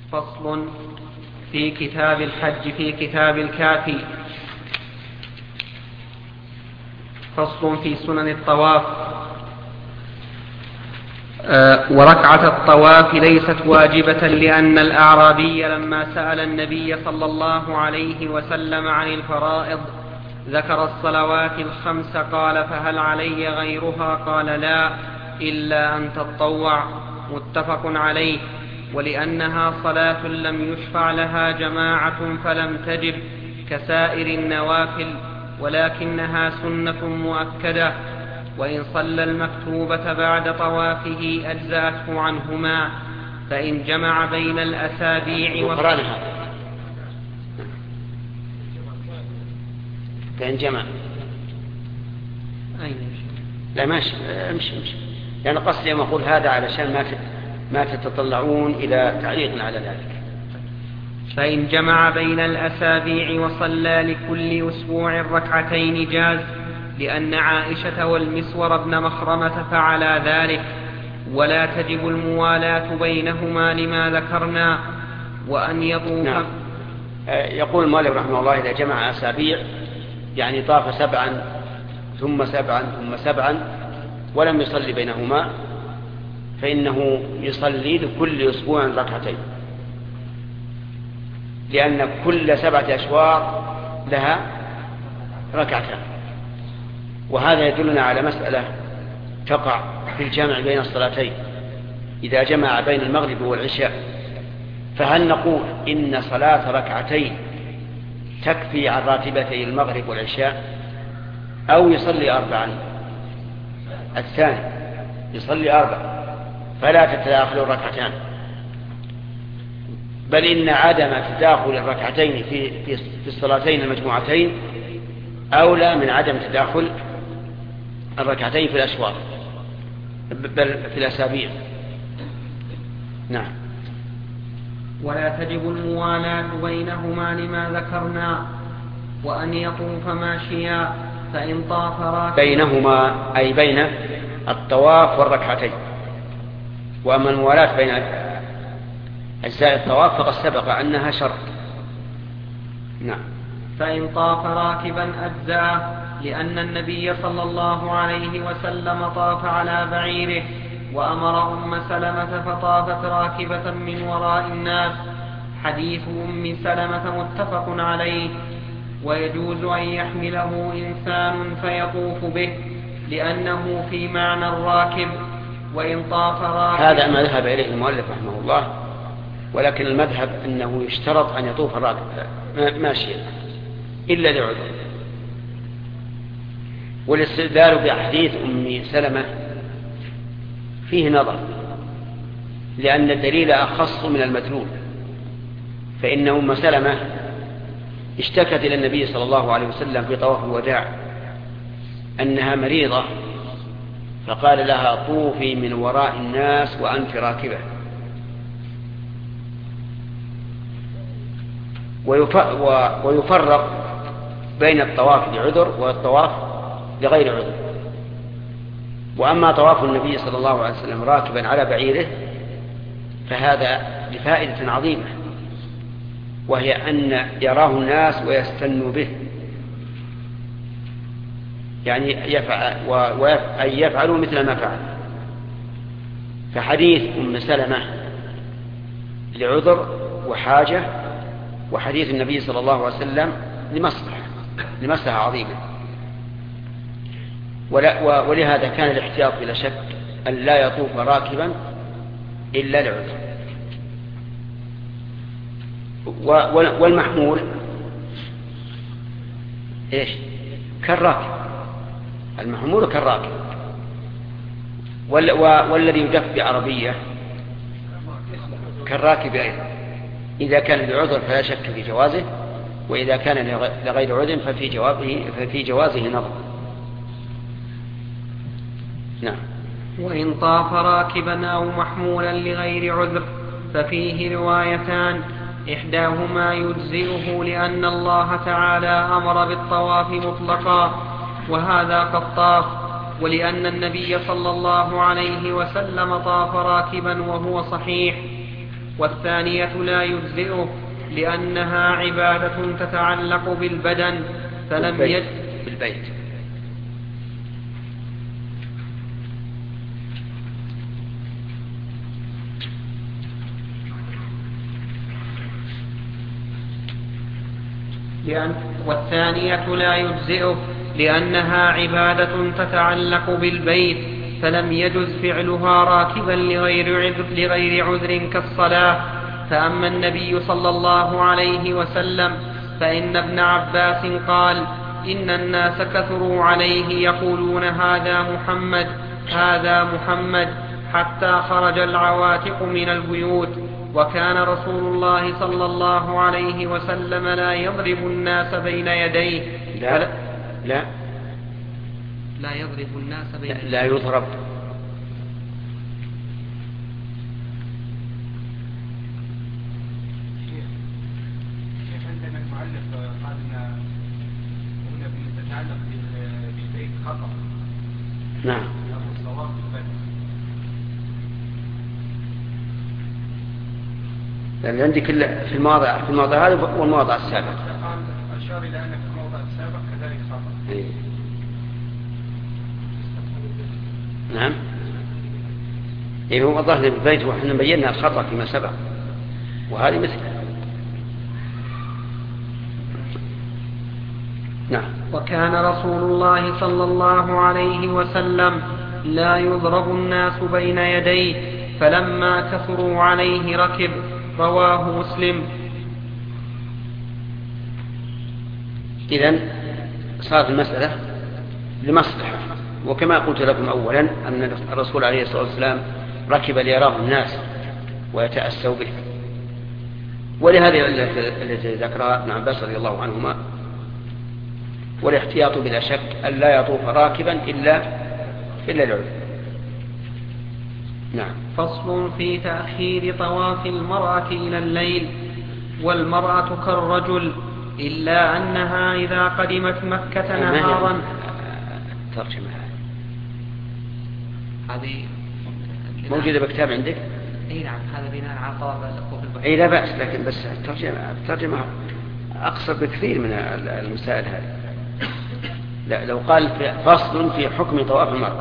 فصل في كتاب الحج في كتاب الكافي. فصل في سنن الطواف. وركعة الطواف ليست واجبة، لأن الأعرابي لما سأل النبي صلى الله عليه وسلم عن الفرائض ذكر الصلوات الخمس، قال: فهل علي غيرها؟ قال: لا، إلا أن تطوع. متفق عليه. ولأنها صلاة لم يشفع لها جماعة فلم تجب كسائر النوافل، ولكنها سنة مؤكدة، وإن صلى المكتوبة بعد طوافه أجزأته عنهما، فإن جمع بين الأسابيع فإن جمع لا ماشي لأن قصدي ما أقول هذا علشان ما تتطلعون إلى تعليق على ذلك. فإن جمع بين الأسابيع وصلى لكل أسبوع ركعتين جاز، لأن عائشة والمسور بن مخرمة فعلا ذلك، ولا تجب الموالاة بينهما لما ذكرنا. وأن يطوف. نعم. يقول المؤلف رحمه الله: إذا جمع أسابيع يعني طاف 7 ثم 7 ثم 7 ولم يصلي بينهما، فإنه يصلي لكل أسبوع ركعتين، لأن كل 7 أشواط لها ركعتان. وهذا يدلنا على مسألة تقع في الجمع بين الصلاتين إذا جمع بين المغرب والعشاء. فهل نقول إن صلاة ركعتين تكفي عن راتبتي المغرب والعشاء، أو يصلي 4؟ الثاني يصلي 4 فلا تتداخل الركعتان، بل إن عدم تداخل الركعتين في الصلاتين المجموعتين أولى من عدم تداخل الركعتين في الأشواط بل في الأسابيع. نعم. ولا تجب الموالاة بينهما لما ذكرنا. وأن يطوف ماشيا، فإن طاف راكبا بينهما أي بين الطواف والركعتين. وأما الموالاة بين أجزاء الطواف فقد سبق أنها شرط. نعم. فإن طاف راكبا أجزاه، لأن النبي صلى الله عليه وسلم طاف على بعيره، وأمر أم سلمة فطافت راكبة من وراء الناس. حديث أم سلمة متفق عليه. ويجوز أن يحمله إنسان فيطوف به، لأنه في معنى الراكب. وإن طاف راكب. هذا ما ذهب إليه المؤلف رحمه الله، ولكن المذهب أنه يشترط أن يطوف الراكب ماشيا إلا لعذر. والاستدلال بحديث أم سلمة فيه نظر، لأن الدليل أخص من المدلول. فإن أم سلمة اشتكت إلى النبي صلى الله عليه وسلم في طواف الوداع أنها مريضة، فقال لها: طوفي من وراء الناس وأنت راكبة. ويفرق بين الطواف لعذر والطواف لغير عذر. وأما طواف النبي صلى الله عليه وسلم راكبا على بعيره فهذا لفائدة عظيمة، وهي أن يراه الناس ويستنوا به، يعني يفعلوا مثل ما فعل. فحديث أم سلمة لعذر وحاجة، وحديث النبي صلى الله عليه وسلم لمصلحة عظيمة. ولهذا كان الاحتياط بلا شك أن لا يطوف راكبا إلا لعذر. والمحمول إيش؟ كالراكب. المحمول كالراكب. والذي يدف بعربية كالراكب أيضا، إذا كان لعذر فلا شك في جوازه، وإذا كان لغير عذر ففي جوازه نظر. نعم. وإن طاف راكبا أو محمولا لغير عذر ففيه روايتان، إحداهما يجزئه لأن الله تعالى أمر بالطواف مطلقا، وهذا قد طاف، ولأن النبي صلى الله عليه وسلم طاف راكبا وهو صحيح. والثانية لا يجزئه لأنها عبادة تتعلق بالبدن فلم بالبيت. والثانية لا يجزئه لأنها عبادة تتعلق بالبيت فلم يجز فعلها راكبا لغير عذر كالصلاة. فأما النبي صلى الله عليه وسلم فإن ابن عباس قال إن الناس كثروا عليه يقولون هذا محمد حتى خرج العواتق من البيوت. وكان رسول الله صلى الله عليه وسلم لا يضرب الناس بين يديه. لا يضرب الناس بين يديه. لا يضرب. عندنا المؤلف قال ان هنا بتتعلق بالبيت خطأ. نعم. الصواب لأن عندي كل في المواضع هذا والمواضع السابقة. قال أشار إلى أن في الموضع السابق كذلك خطأ. إيه. نعم. إيه هو ظهر بالبيت وإحنا بينا الخطأ فيما سبق وهذه مثله. نعم. وكان رسول الله صلى الله عليه وسلم لا يضرب الناس بين يديه فلما كثروا عليه ركب. رواه مسلم. إذن صارت المسألة لمصلحة، وكما قلت لكم أولا أن الرسول عليه الصلاة والسلام ركب ليراه الناس ويتأسوا به، ولهذه التي ذكرها ابن عباس رضي الله عنهما، والاحتياط بلا شك أن لا يطوف راكبا إلا العذر. نعم. فصل في تأخير طواف المرأة إلى الليل. والمرأة كالرجل إلا أنها إذا قدمت مكة نهارا. ترجمة هذه موجودة بكتاب عندك؟ اي نعم، هذا بناء على طواف البحر. اي لا بأس، لكن بس الترجمة أقصر بكثير من المسائل هذه. لا، لو قال فصل في حكم طواف المرأة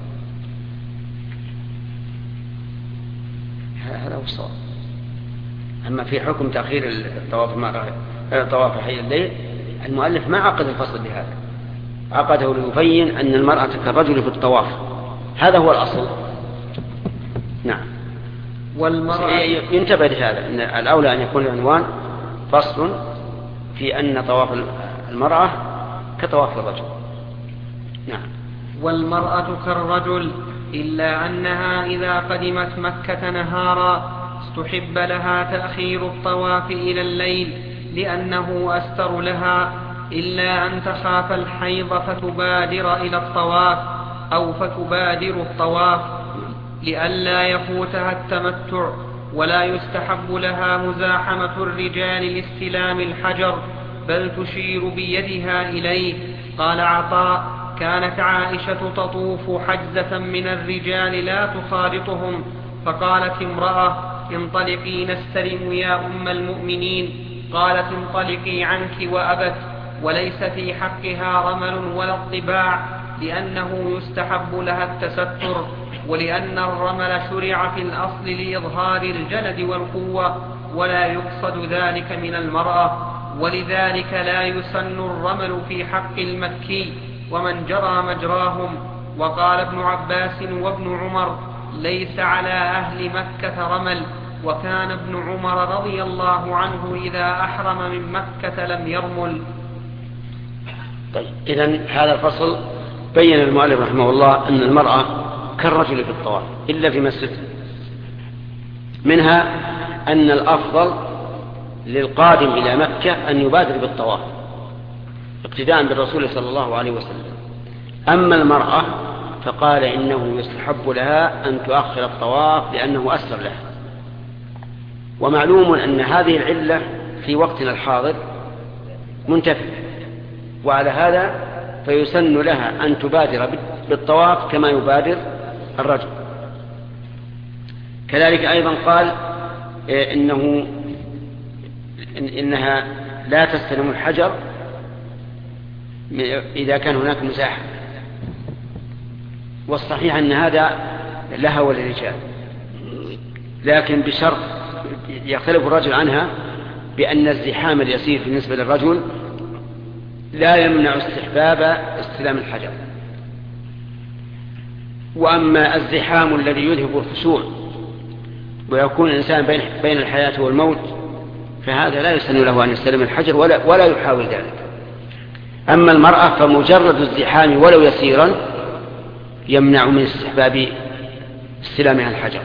هذا هو الصواب. أما في حكم تأخير طواف المرأة طواف حي الليل، المؤلف ما عقد الفصل بهذا، عقده ليبين أن المرأة كالرجل في الطواف، هذا هو الأصل. نعم. والمرأة ينتبه لهذا، أن الأولى أن يكون العنوان فصل في أن طواف المرأة كطواف الرجل. نعم. والمرأة كالرجل إلا أنها إذا قدمت مكة نهارا استحب لها تأخير الطواف إلى الليل لأنه أستر لها، إلا أن تخاف الحيض فتبادر إلى الطواف أو فتبادر الطواف لئلا يفوتها التمتع. ولا يستحب لها مزاحمة الرجال لاستلام الحجر، بل تشير بيدها إليه. قال عطاء: كانت عائشة تطوف حجزة من الرجال لا تخالطهم، فقالت امرأة: انطلقي نستلم يا أم المؤمنين. قالت: انطلقي عنك وأبت. وليس في حقها رمل ولا اطباع، لأنه يستحب لها التستر، ولأن الرمل شرع في الأصل لإظهار الجلد والقوة، ولا يقصد ذلك من المرأة، ولذلك لا يسن الرمل في حق المكي ومن جرى مجراهم. وقال ابن عباس وابن عمر: ليس على أهل مكة رمل. وكان ابن عمر رضي الله عنه إذا أحرم من مكة لم يرمل. طيب، إذن هذا الفصل بين المؤلف رحمه الله أن المرأة كالرجل في الطواف إلا في مسجد، منها أن الأفضل للقادم إلى مكة أن يبادر بالطواف اقتداء بالرسول صلى الله عليه وسلم. أما المرأة فقال إنه يستحب لها أن تؤخر الطواف لأنه أسر لها. ومعلوم أن هذه العلة في وقتنا الحاضر منتفية، وعلى هذا فيسن لها أن تبادر بالطواف كما يبادر الرجل. كذلك أيضا قال إنها لا تستلم الحجر إذا كان هناك مساحة، والصحيح أن هذا لها وللرجال، لكن بشرط يختلف الرجل عنها بأن الزحام اليسير بالنسبة للرجل لا يمنع استحباب استلام الحجر. وأما الزحام الذي يذهب الخشوع ويكون الإنسان بين الحياة والموت فهذا لا يسن له أن يستلم الحجر ولا يحاول ذلك. أما المرأة فمجرد الزحام ولو يسيرا يمنع من استحباب استلامها الحجر.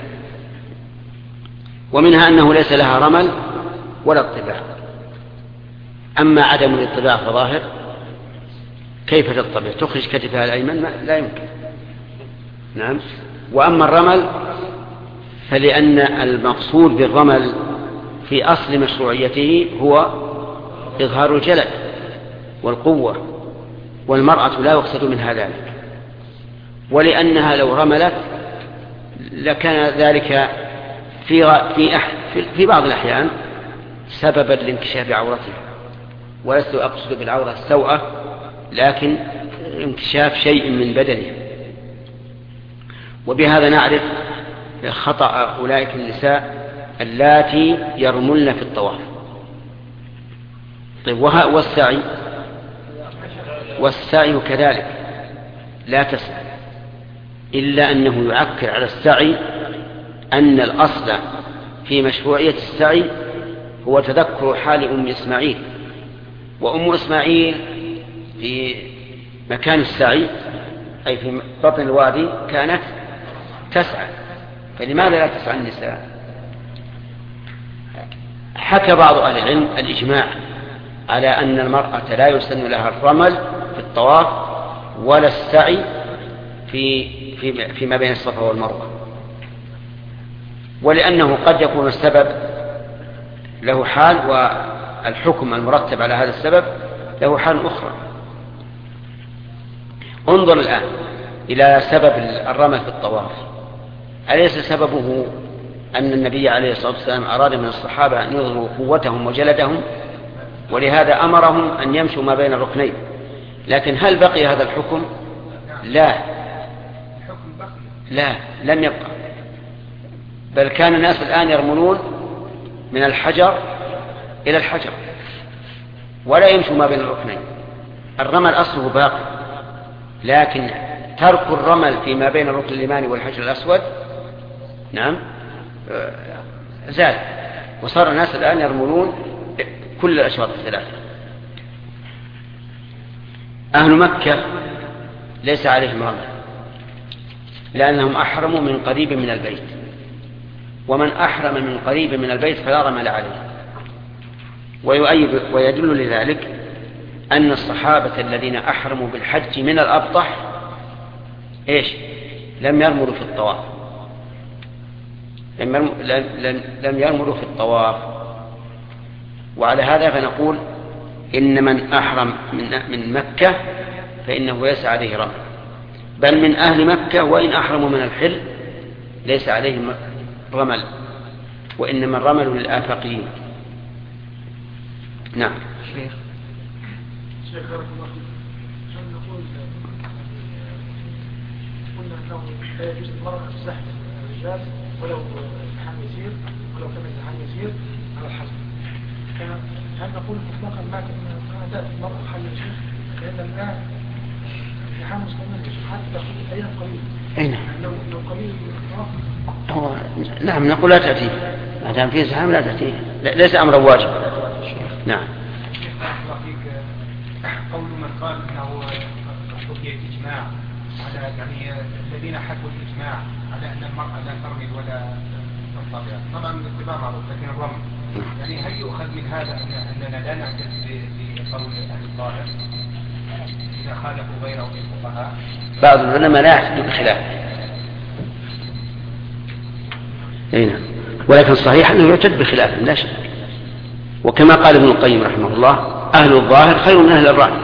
ومنها أنه ليس لها رمل ولا اطباع. أما عدم الاطباع فظاهر، كيف تطبع؟ تخرج كتفها الأيمن؟ لا يمكن. نعم. وأما الرمل فلأن المقصود بالرمل في أصل مشروعيته هو إظهار الجلد والقوة، والمرأة لا يقصد منها ذلك، ولأنها لو رملت لكان ذلك في بعض الأحيان سببا لانكشاف عورتها. ولست أقصد بالعورة السوءة، لكن انكشاف شيء من بدنها. وبهذا نعرف خطأ أولئك النساء اللاتي يرملن في الطواف. طيب والسعي كذلك لا تسعى، إلا أنه يعكر على السعي أن الأصل في مشروعية السعي هو تذكر حال أم إسماعيل. وأم إسماعيل في مكان السعي أي في بطن الوادي كانت تسعى، فلماذا لا تسعى النساء؟ حكى بعض أهل العلم الإجماع على أن المرأة لا يسن لها الرمل في الطواف ولا السعي فيما بين الصفا والمروة، ولأنه قد يكون السبب له حال والحكم المرتب على هذا السبب له حال أخرى. انظر الآن إلى سبب الرمل في الطواف. أليس سببه أن النبي عليه الصلاة والسلام أراد من الصحابة أن يظهروا قوتهم وجلدهم، ولهذا أمرهم أن يمشوا ما بين الركنين؟ لكن هل بقي هذا الحكم؟ لا، لم يبقى، بل كان الناس الآن يرملون من الحجر إلى الحجر ولا يمشوا ما بين الركنين. الرمل أصله باقي، لكن ترك الرمل فيما بين الركن اليماني والحجر الأسود نعم زال، وصار الناس الآن يرملون كل الأشواط الثلاثة. أهل مكة ليس عليهم رمل لأنهم أحرموا من قريب من البيت، ومن أحرم من قريب من البيت فلا رمل عليه. ويدل لذلك أن الصحابة الذين أحرموا بالحج من الأبطح لم يرملوا في الطواف، لم يرملوا في الطواف. وعلى هذا فنقول إن من أحرم من مكة فإنه ليس عليه رمل، بل من أهل مكة وإن أحرموا من الحل ليس عليهم رمل، وإنما الرمل للآفاقيين. نعم. شيخ بارك الله فيك، عشان نقول قلنا أنه لا يجوز المرأة تزحف الرجال ولو زحام يسير، ولو كان زحام يسير على الحسب. هل نقول مطلقا ما كان تأتي المرأة حل الشيخ؟ لأن الآن زحام مستمر حتى في أيام قليلة. لو قليل نعم نقول لا تأتيه ما دام فيه زحام، لا تأتيه، ليس أمر واجب. نعم. قول من قال انه حكي الاجماع على يعني الذين حكوا الاجماع على ان المراه لا ترمل ولا تنطبع، طبعا الاتباع معروف، لكن الرمل يعني هل يؤخذ من هذا اننا لا نعتد بقول اهل الظاهر اذا خالفوا غيرهم من الفقهاء؟ بعض العلماء لا يحدث بخلاف، ولكن صحيح انه يعتد بخلاف لا شك. وكما قال ابن القيم رحمه الله أهل الظاهر خير من أهل الرأي،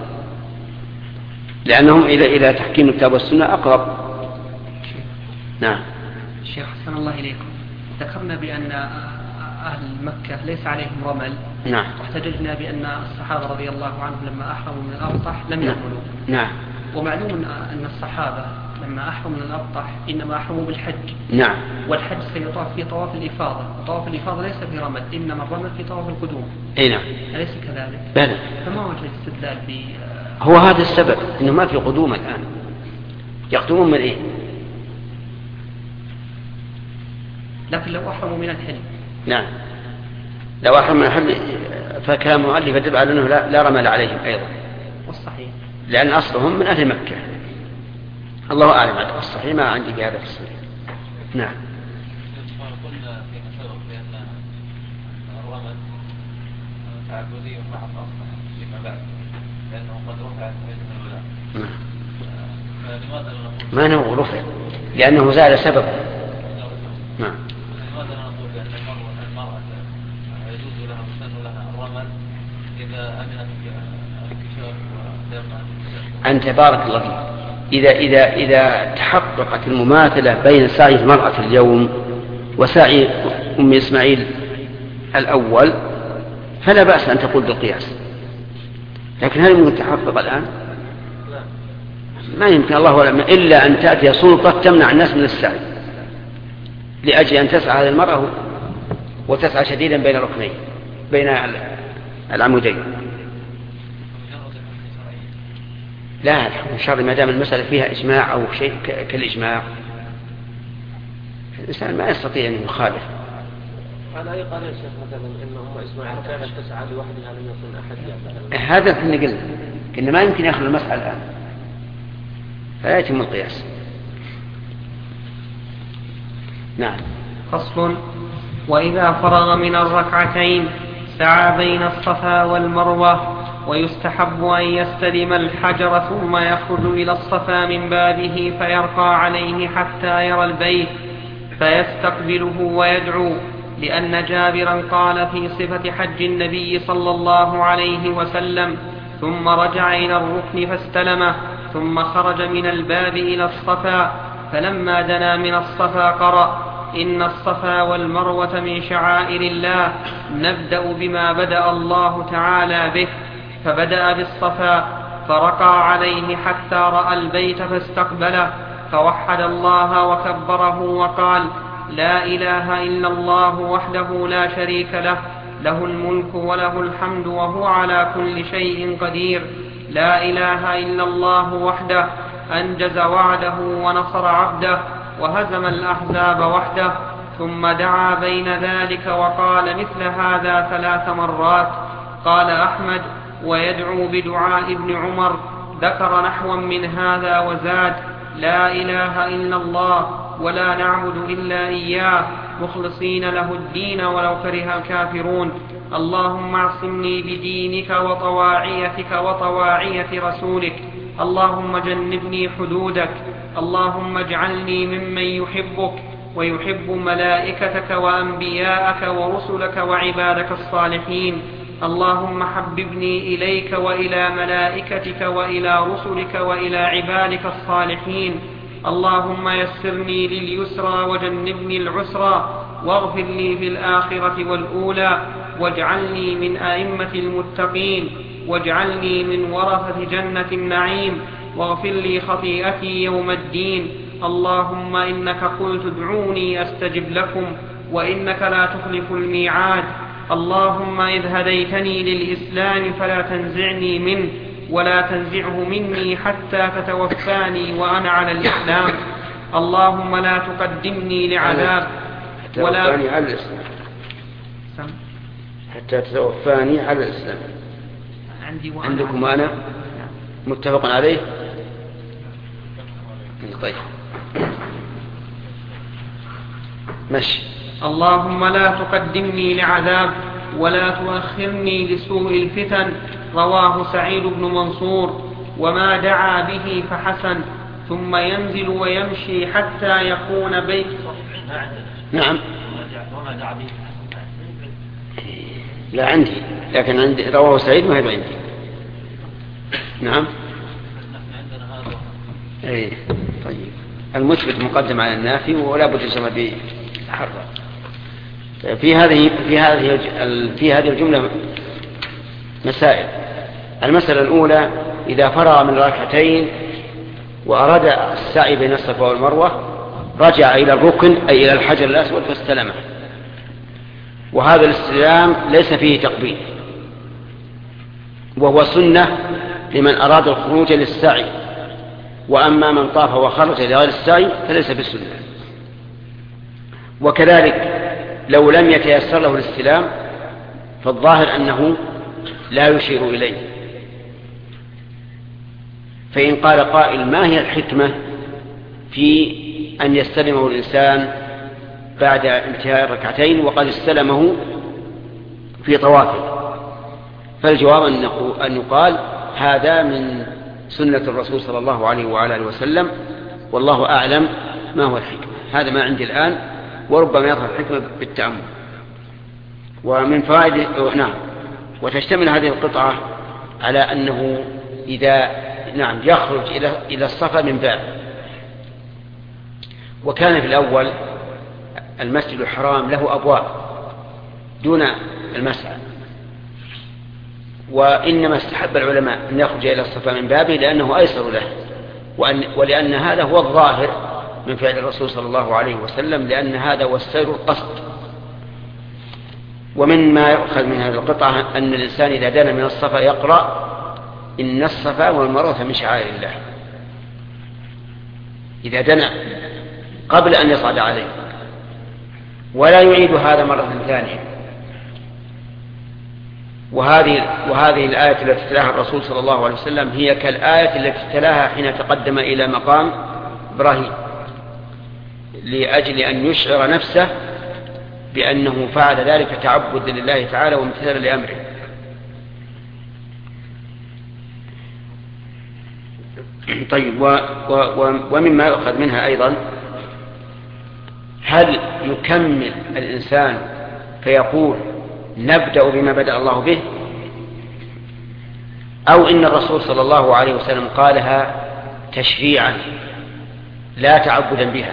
لأنهم إلى تحكيم الكتاب والسنة أقرب. نعم. شيخ حسن الله إليكم، ذكرنا بأن أهل مكة ليس عليهم رمل. نعم. واحتججنا بأن الصحابة رضي الله عنهم لما أحرموا من الأبطح لم يرملوا. نعم. ومعلوم أن الصحابة لما أحرموا من الأبطح إنما أحرموا بالحج. نعم. والحج سيطاف في طواف الإفاضة، وطواف الإفاضة ليس في رمل، إنما الرمل في طواف القدوم. أي نعم. أليس كذلك؟ بلى. فما وجه الاستدلال هو هذا السبب إنه ما في قدوم الآن. يقدمون من إيه؟ لكن لو أحرموا من الحل. نعم. لو أحرموا من الحل فكلام مؤلف يدل على أنه لا رمل عليهم أيضا. والصحيح. لأن أصلهم من أهل مكة. الله أعلم. الصحيح ما عندي بهذا التصريح. نعم. قلنا فيما سبق بأن الرمل تعبدي مع الأصل فيما بعد لأنه قد رفع بإذن الله. فلماذا نقول ما هو رفع؟ لأنه زال سببه. نعم. لماذا نقول بأن المرأة يجوز لها ويسن لها الرمل إذا أمنت الانكشاف ودم أنت بارك الله فيك. إذا تحققت المماثلة بين سعي المرأة اليوم وسعي أم إسماعيل الأول فلا بأس أن تقول بالقياس. لكن هل يمكن تحقق الآن؟ ما يمكن. الله أعلم إلا أن تأتي سلطة تمنع الناس من السعي لأجل أن تسعى هذه المرأة وتسعى شديدا بين الركنين بين العمودين. لا الحكم الشرعي ما دام المسألة فيها إجماع أو شيء كالإجماع الإنسان ما يستطيع أن يخالف. على أي قال يا شيخ مثلا إنهم إسماعيل كانت تسعى لوحدها لم يكن أحد يعمل هذا اللي قلنا إن ما يمكن يأخذ المسألة الآن فلا يتم القياس. نعم. فصل. وإذا فرغ من الركعتين سعى بين الصفا والمروة، ويستحب أن يستلم الحجر ثم يخرج إلى الصفا من بابه فيرقى عليه حتى يرى البيت فيستقبله ويدعو، لأن جابرا قال في صفة حج النبي صلى الله عليه وسلم: ثم رجع إلى الركن فاستلمه ثم خرج من الباب إلى الصفا، فلما دنا من الصفا قرأ: إن الصفا والمروة من شعائر الله، نبدأ بما بدأ الله تعالى به، فبدأ بالصفا فرقى عليه حتى رأى البيت فاستقبله، فوحد الله وكبره وقال: لا إله إلا الله وحده لا شريك له، له الملك وله الحمد وهو على كل شيء قدير، لا إله إلا الله وحده أنجز وعده ونصر عبده وهزم الأحزاب وحده. ثم دعا بين ذلك وقال مثل هذا 3 مرات. قال أحمد: ويدعو بدعاء ابن عمر، ذكر نحوا من هذا وزاد: لا إله إلا الله ولا نعبد إلا إياه مخلصين له الدين ولو كره الكافرون، اللهم اعصمني بدينك وطواعيتك وطواعية رسولك، اللهم جنبني حدودك، اللهم اجعلني ممن يحبك ويحب ملائكتك وأنبياءك ورسلك وعبادك الصالحين، اللهم حببني إليك وإلى ملائكتك وإلى رسلك وإلى عبادك الصالحين، اللهم يسرني لليسرى وجنبني العسرى، واغفر لي في الآخرة والأولى، واجعلني من أئمة المتقين، واجعلني من ورثة جنة النعيم، واغفر لي خطيئتي يوم الدين، اللهم إنك قلت ادعوني أستجب لكم وإنك لا تخلف الميعاد، اللهم إذ هديتني للإسلام فلا تنزعني منه ولا تنزعه مني حتى تتوفاني وأنا على الإسلام، اللهم لا تقدمني لعذاب ولا تتوفاني على الإسلام حتى تتوفاني على الإسلام. عندكم أنا متفق عليه. طيب ماشي. اللهم لا تقدمني لعذاب ولا تؤخرني لسوء الفتن، رواه سعيد بن منصور. وما دعا به فحسن، ثم ينزل ويمشي حتى يكون بيت. نعم. وما دعا به لا عندي، لكن عندي رواه سعيد ما هي عندي. نعم. ايه طيب. المثبت مقدم على النافي ولا بد يسمى بحرة. في هذه الجملة مسائل. المسألة الأولى: إذا فرغ من ركعتين وأراد السعي بين الصفا والمروة رجع إلى الركن أي إلى الحجر الأسود فاستلمه، وهذا الاستلام ليس فيه تقبيل، وهو سنة لمن أراد الخروج للسعي، وأما من طاف وخرج لغير السعي فليس بالسنة. وكذلك لو لم يتيسر له الاستلام فالظاهر أنه لا يشير إليه. فإن قال قائل: ما هي الحكمة في أن يستلمه الإنسان بعد انتهاء الركعتين وقد استلمه في طوافه؟ فالجواب أن يقال: هذا من سنة الرسول صلى الله عليه وعلى آله وسلم، والله أعلم ما هو الحكمة. هذا ما عندي الآن، وربما يظهر الحكمة بالتأمل. ومن فوائد وتشتمل هذه القطعة على أنه إذا يخرج إلى الصفا من باب. وكان في الأول المسجد الحرام له أبواب دون المسعى، وإنما استحب العلماء أن يخرج إلى الصفا من بابه لأنه أيسر له، ولأن هذا هو الظاهر من فعل الرسول صلى الله عليه وسلم، لأن هذا هو السير القصد. ومن ما يؤخذ من هذه القطعة أن الإنسان إذا دنا من الصفا يقرأ: إن الصفا والمروة من شعائر الله، إذا دنا قبل أن يصعد عليه، ولا يعيد هذا مرة ثانية. وهذه الآية التي تلاها الرسول صلى الله عليه وسلم هي كالآية التي تلاها حين تقدم إلى مقام إبراهيم، لأجل أن يشعر نفسه بأنه فعل ذلك تعبد لله تعالى وامتثالا لأمره. طيب، ومما يؤخذ منها أيضا: هل يكمل الإنسان فيقول نبدأ بما بدأ الله به، أو إن الرسول صلى الله عليه وسلم قالها تشريعا لا تعبدا بها؟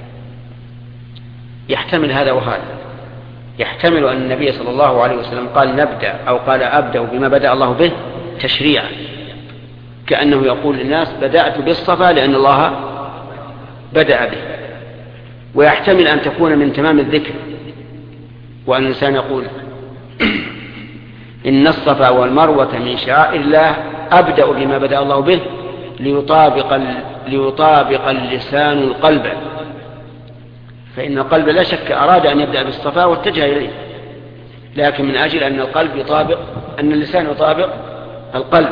يحتمل هذا وهذا. يحتمل أن النبي صلى الله عليه وسلم قال نبدأ أو قال أبدأ بما بدأ الله به تشريعا، كأنه يقول للناس بدأت بالصفا لأن الله بدأ به. ويحتمل أن تكون من تمام الذكر، وأن الإنسان يقول إن الصفا والمروة من شعائر الله أبدأ بما بدأ الله به ليطابق اللسان القلب، فإن القلب لا شك أراد أن يبدأ بالصفا واتجه إليه، لكن من أجل أن اللسان يطابق القلب،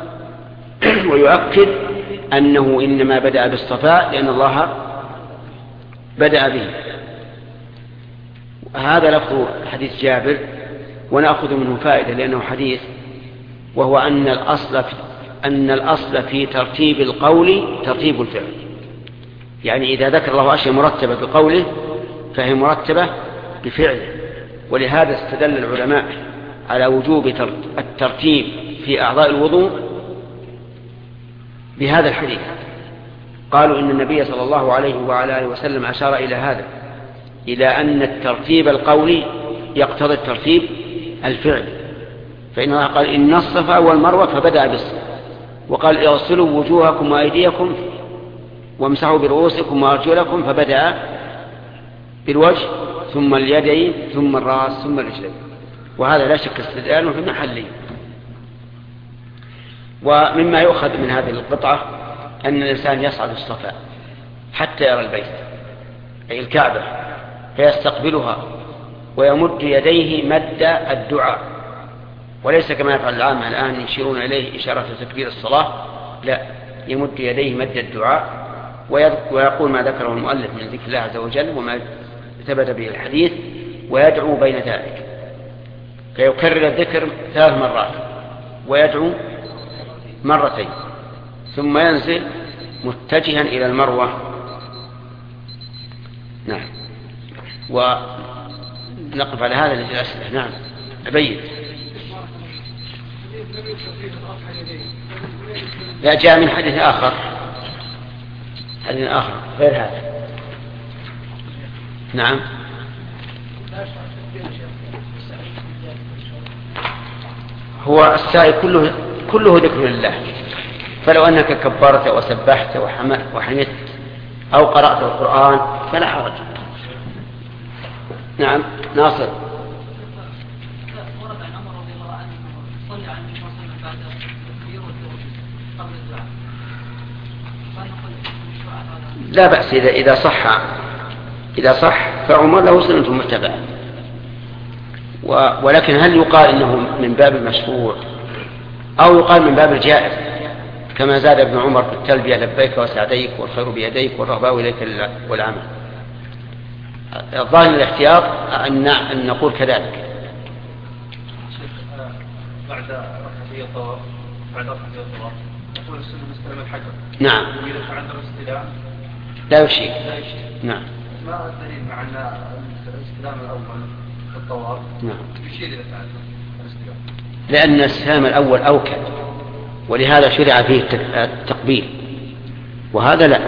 ويؤكد أنه إنما بدأ بالصفا لأن الله بدأ به. هذا لفظ حديث جابر، ونأخذ منه فائدة لأنه حديث، وهو أن الأصل في ترتيب القول ترتيب الفعل. يعني إذا ذكر الله أشياء مرتبة بقوله فهي مرتبة بفعله. ولهذا استدل العلماء على وجوب الترتيب في أعضاء الوضوء بهذا الحديث. قالوا إن النبي صلى الله عليه وعلى آله وسلم أشار إلى هذا، إلى أن الترتيب القولي يقتضي الترتيب الفعل. فإن الله قال إن الصفا والمروة فبدأ بالصفا، وقال اغسلوا وجوهكم وأيديكم وامسحوا برؤوسكم وأرجلكم فبدأ بالوجه ثم اليدين ثم الرأس ثم الرجلين. وهذا لا شك استدلال في محله. ومما يؤخذ من هذه القطعة أن الإنسان يصعد الصفا حتى يرى البيت أي الكعبة فيستقبلها ويمد يديه مد الدعاء، وليس كما يفعل العامة الآن يشيرون إليه إشارة تكبير الصلاة، لا، يمد يديه مد الدعاء ويقول ما ذكره المؤلف من ذكر الله عز وجل وما ثبت به الحديث، ويدعو بين ذلك، فيكرر الذكر 3 مرات ويدعو مرتين، ثم ينزل متجها إلى المروة. نعم. ونقف على هذا للأسئلة. نعم. أبين. لا، جاء من حديث آخر غير هذا. نعم. هو السعي كله ذكر لله، فلو أنك كبرت وسبحت وحمدت أو قرأت القرآن فلا حرج. نعم ناصر. لا بأس إذا صح فعمر له سنة متبعة. ولكن هل يقال إنه من باب المشروع أو يقال من باب الجائز كما زاد ابن عمر في التلبية لبيك وسعديك والخير بيديك والرغباء إليك والعمل؟ الظاهر الاحتياط أن نقول كذلك. بعد ركعتي الطواف نقول السنة مستلم الحجر. نعم. وإذا تعذر الاستلام لا يشير. نعم. ما الدليل مع أن الاستلام الأول في الطواف يشير إلى تعذر الاستلام؟ لأن الاستلام الأول أوكد، ولهذا شرع فيه التقبيل، وهذا لا.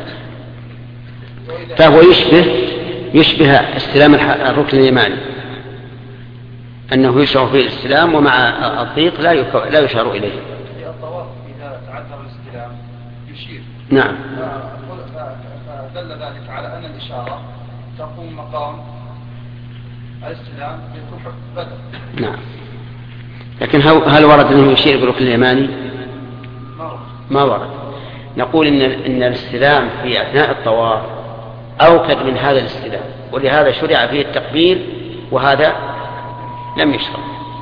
فهو يشبه استلام الركن اليماني، أنه يشرع فيه الاستلام ومع الضيق لا يشار إليه. الطواف إذا تعذر الاستلام يشير. نعم. فدل ذلك على أن الإشارة تقوم مقام الاستلام بالكفر بدل. نعم. لكن هل ورد أنه يشير بالركن اليماني؟ ما ورد. نقول إن الاستلام في أثناء الطواف أوكد من هذا الاستلام، ولهذا شرع فيه التقبيل وهذا لم يشرع.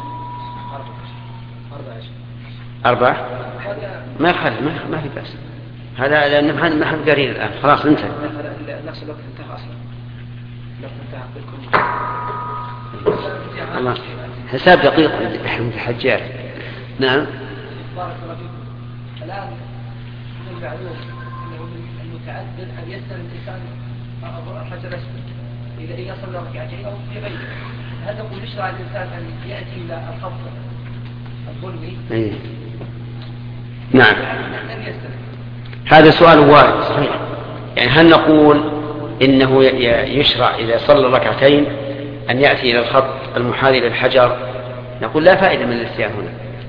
4 ما يخالف، ما في بأس. هذا لأن ما حد قرير الآن، خلاص انتهى. نفس الوقت انتهى أصلا. الوقت انتهى بالكل. الله حساب دقيق عند الحجاج. نعم. بارك الله فيكم. الآن من المعلوم أنه المتعذر أن يستلم الإنسان الحجر الأسود إذا يصل ركعتين أو في غيره. هل نقول يشرع الإنسان أن يأتي إلى الخط الظلمي؟ نعم. هذا سؤال وارد صحيح. يعني هل نقول إنه يشرع إذا صلى ركعتين أن يأتي إلى الخط المحاذي للحجر؟ نقول لا فائدة من الاتيان هنا،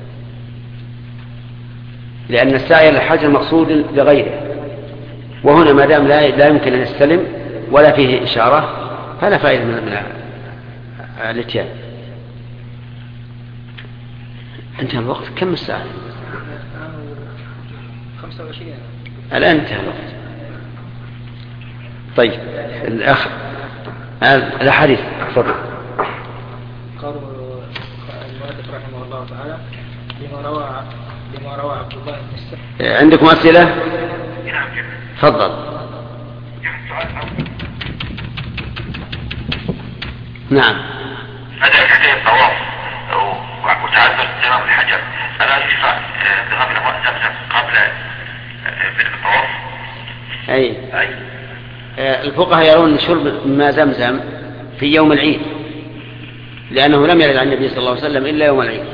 لأن السعي للحجر مقصود لغيره، وهنا ما دام لا يمكن أن يستلم ولا فيه إشارة فلا فائدة من الاتيان. انتهى الوقت. كم الساعة؟ 25. الآن انتهى الوقت. طيب الأخ الحديث تفضل. قالوا المؤلف رحمه الله تعالى لما روى عبد الله بن السعد. عندكم أسئلة؟ تفضل. نعم. هذا حكاية الطواف وتعذر استلام الحجر، ألا يشرع ذهاب إلى ماء زمزم قبل بدء الطواف؟ أي. الفقهاء يرون شرب ماء زمزم في يوم العيد، لأنه لم يرد عن النبي صلى الله عليه وسلم إلا يوم العيد.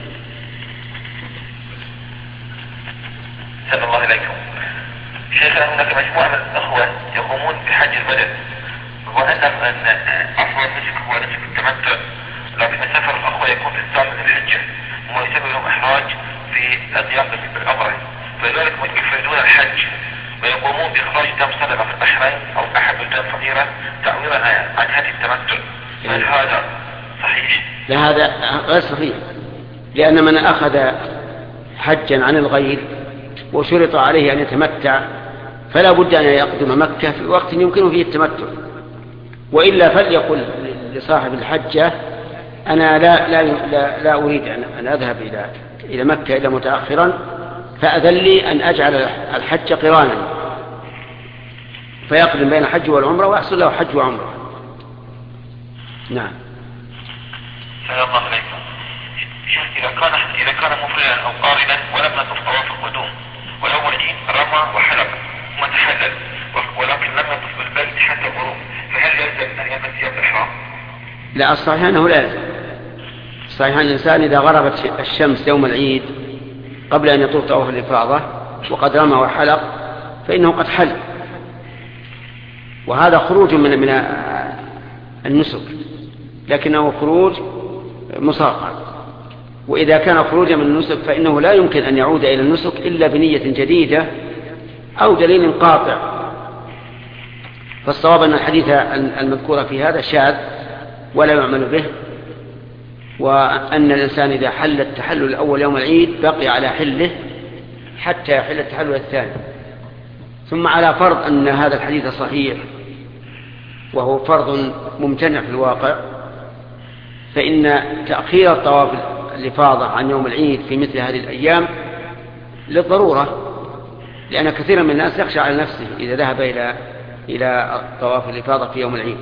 سلام الله عليكم. شيخنا هناك مجموعة من الأخوة يقومون بحج البدن، وأن أفضل نسك هو نسك التمتع، لكن سفر الأخوة يكون في الثامن من الحجة وما يسبب لهم إحراج في القيام بالعمرة، فلذلك يفردون الحج ويقومون بإخراج دم صدقة في البحرين أو أحد الدم فقيرة تعويضا عن هذه التمتع. هل هذا صحيح؟ لا، هذا غير صحيح، لأن من أخذ حجا عن الغير وشرط عليه أن يتمتع فلا بد أن يقدم مكة في وقت يمكنه فيه التمتع، وإلا فليقل لصاحب الحجة أنا لا أريد أن أذهب إلى مكة إلا متأخرا، فأذن لي أن أجعل الحج قرانا، فيقدم بين الحج والعمرة ويحصل له حج وعمرة. نعم. سلام الله عليكم. إذا كان مفردا أو قارنا ولم يطف طواف القدوم والأول العيد رمى وحلق ثم تحلل ولكن لم يطف بالبيت حتى الغروب، فهل يلزم أن يلبس ثياب الإحرام؟ لا، الصحيح أنه لا يلزم. الصحيح أن الإنسان إذا غربت الشمس يوم العيد قبل أن يطوف طواف الإفاضة وقد رمى وحلق فإنه قد حل، وهذا خروج من النسك، لكنه خروج مصاقع. وإذا كان خروجا من النسك فإنه لا يمكن أن يعود إلى النسك إلا بنية جديدة أو دليل قاطع. فالصواب أن الحديث المذكور في هذا شاذ ولا يعمل به، وأن الإنسان إذا حل التحلل الأول يوم العيد بقي على حله حتى يحل التحلل الثاني. ثم على فرض أن هذا الحديث صحيح وهو فرض ممتنع في الواقع، فإن تأخير الطواف الإفاضة عن يوم العيد في مثل هذه الأيام للضرورة، لأن كثيرا من الناس يخشى على نفسه إذا ذهب إلى طواف الإفاضة في يوم العيد.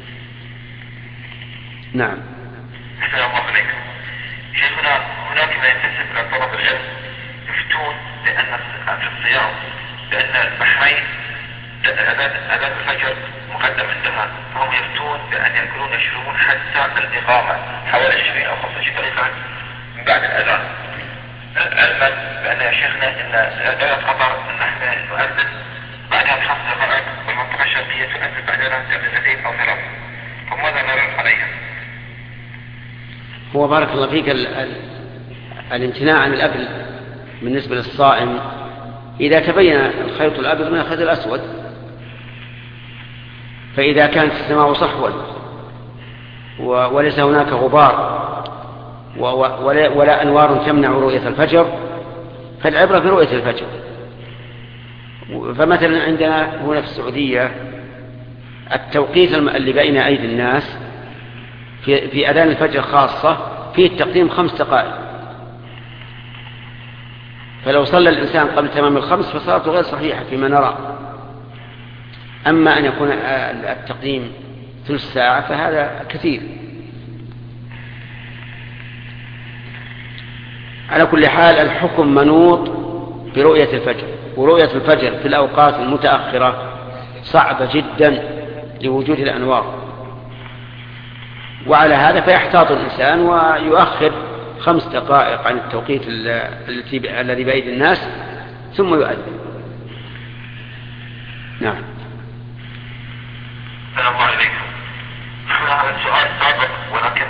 نعم. السلام عليكم. شيخنا، هناك ما ينتسب إلى طلب العلم يفتون لأن في الصيام لأن البحرين أذان الفجر مقدم عندها، فهم يفتون بأن يأكلون ويشربون حتى الإقامة حوالي 20 أو 25 دقيقة من بعد الأذان، علما بأن يا شيخنا إن دولة قطر نحن نؤذن بعدها ب5 دقائق والمنطقة الشرقية تؤذن بعدها بدقيقتين أو 3، فماذا نرد عليها؟ هو بارك الله فيك الامتناع عن الأكل بالنسبة للصائم إذا تبين الخيط الأبيض من الخيط الأسود، فإذا كانت السماء صحوا وليس هناك غبار ولا أنوار تمنع رؤية الفجر فالعبرة برؤية الفجر. فمثلا عندنا هنا في السعودية التوقيت اللي بين أيدي الناس في أذان الفجر خاصة فيه التقديم 5 دقائق، فلو صلى الإنسان قبل تمام 5 فصلاته غير صحيحة فيما نرى. أما أن يكون التقديم ثلث ساعة فهذا كثير. على كل حال الحكم منوط برؤية الفجر، ورؤية الفجر في الأوقات المتأخرة صعبة جدا لوجود الأنوار، وعلى هذا فيحتاط الإنسان ويؤخر 5 دقائق عن التوقيت الذي بأيدي الناس ثم يؤذن. نعم. السلام عليكم. هذا السؤال سابق ولكن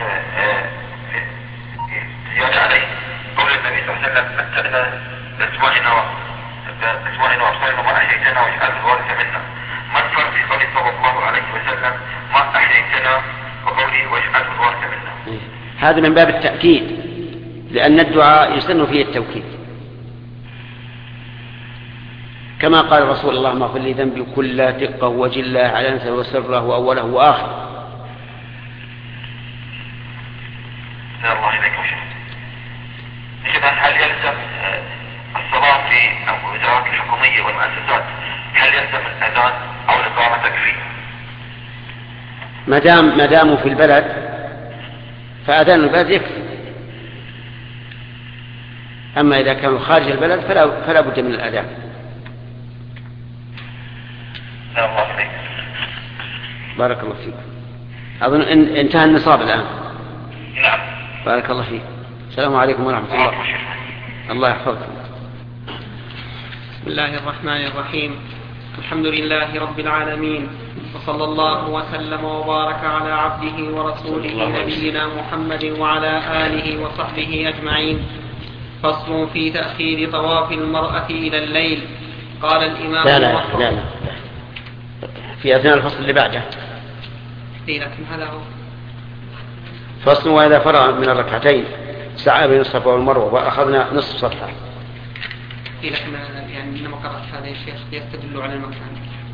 زيادة عليه قول النبي صلى الله عليه وسلم متعنا لأسمائنا وأبصارنا ما أحييتنا واجعل الوارث منا. ما الفرق في قوله صلى الله عليه وسلم ما أحييتنا وقوله واجعل الوارث منا؟ هذا من باب التأكيد، لأن الدعاء يسن فيه التوكيد، كما قال رسول الله ما اغفر لي ذنبي كله دقه وجله علانيته وسره وأوله وآخره. الله إليكم شيخ. هل يلزم الصلاة في الوزارات الحكومية والمؤسسات هل يلزم الأذان أو الإقامة تكفي؟ ما داموا في البلد فأذان البلد يكفي، أما إذا كانوا خارج البلد فلا بد من الأذان. الله عليك. بارك الله فيك. أظن انتهى النصاب الآن. نعم. بارك الله فيك. السلام عليكم ورحمة الله. الله يحفظكم. بسم الله الرحمن الرحيم. الحمد لله رب العالمين، وصلى الله وسلم وبارك على عبده ورسوله نبينا محمد وعلى آله وصحبه أجمعين. فصل في تأخير طواف المرأة إلى الليل. قال الإمام لا في أثناء الفصل اللي بعده. لكن هذا هو فصل وإذا فرغ من الركعتين سعى بين الصفا والمروة وأخذنا نصف صفحة. لكن يعني إنما قرأت هذا الشيخ يستدل على المكان.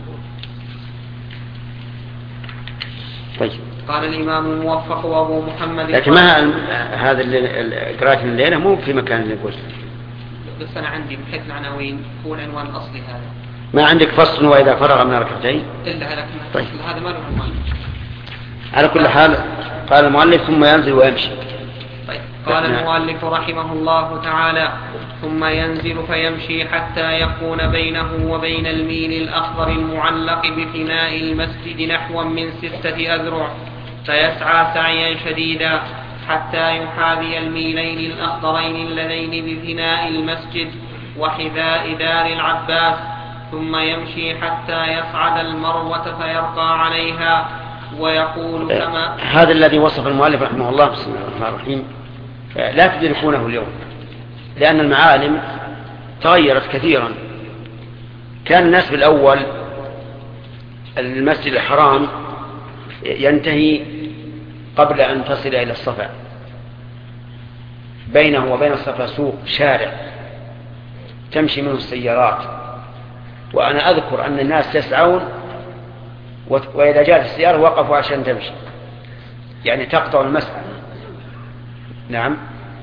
طيب. قال الإمام الموفق وأبو محمد. لكن ما هذا قراءة الليلة مو في مكان اللي قلت. بس أنا عندي من حيث العناوين هو العنوان الأصلي هذا. ما عندك فصل وإذا فرغ من الركعتين؟ إلا هذا. طيب. هذا ما له عنوان. على كل حال قال المؤلف ثم ينزل ويمشي. طيب. قال المؤلف رحمه الله تعالى ثم ينزل فيمشي حتى يكون بينه وبين الميل الأخضر المعلق بفناء المسجد نحو من 6 أذرع، فيسعى سعيا شديدا حتى يحاذي الميلين الأخضرين اللذين بفناء المسجد وحذاء دار العباس، ثم يمشي حتى يصعد المروة فيرقى عليها ويقول كما هذا الذي وصف المؤلف رحمه الله. بسم الله الرحمن الرحيم. لا تدركونه اليوم، لأن المعالم تغيرت كثيرا. كان الناس بالأول المسجد الحرام ينتهي قبل أن تصل إلى الصفا، بينه وبين الصفا سوق شارع تمشي منه السيارات، وأنا أذكر أن الناس يسعون وإذا جاءت السيارة وقفوا عشان تمشي، يعني تقطع المسعى. نعم.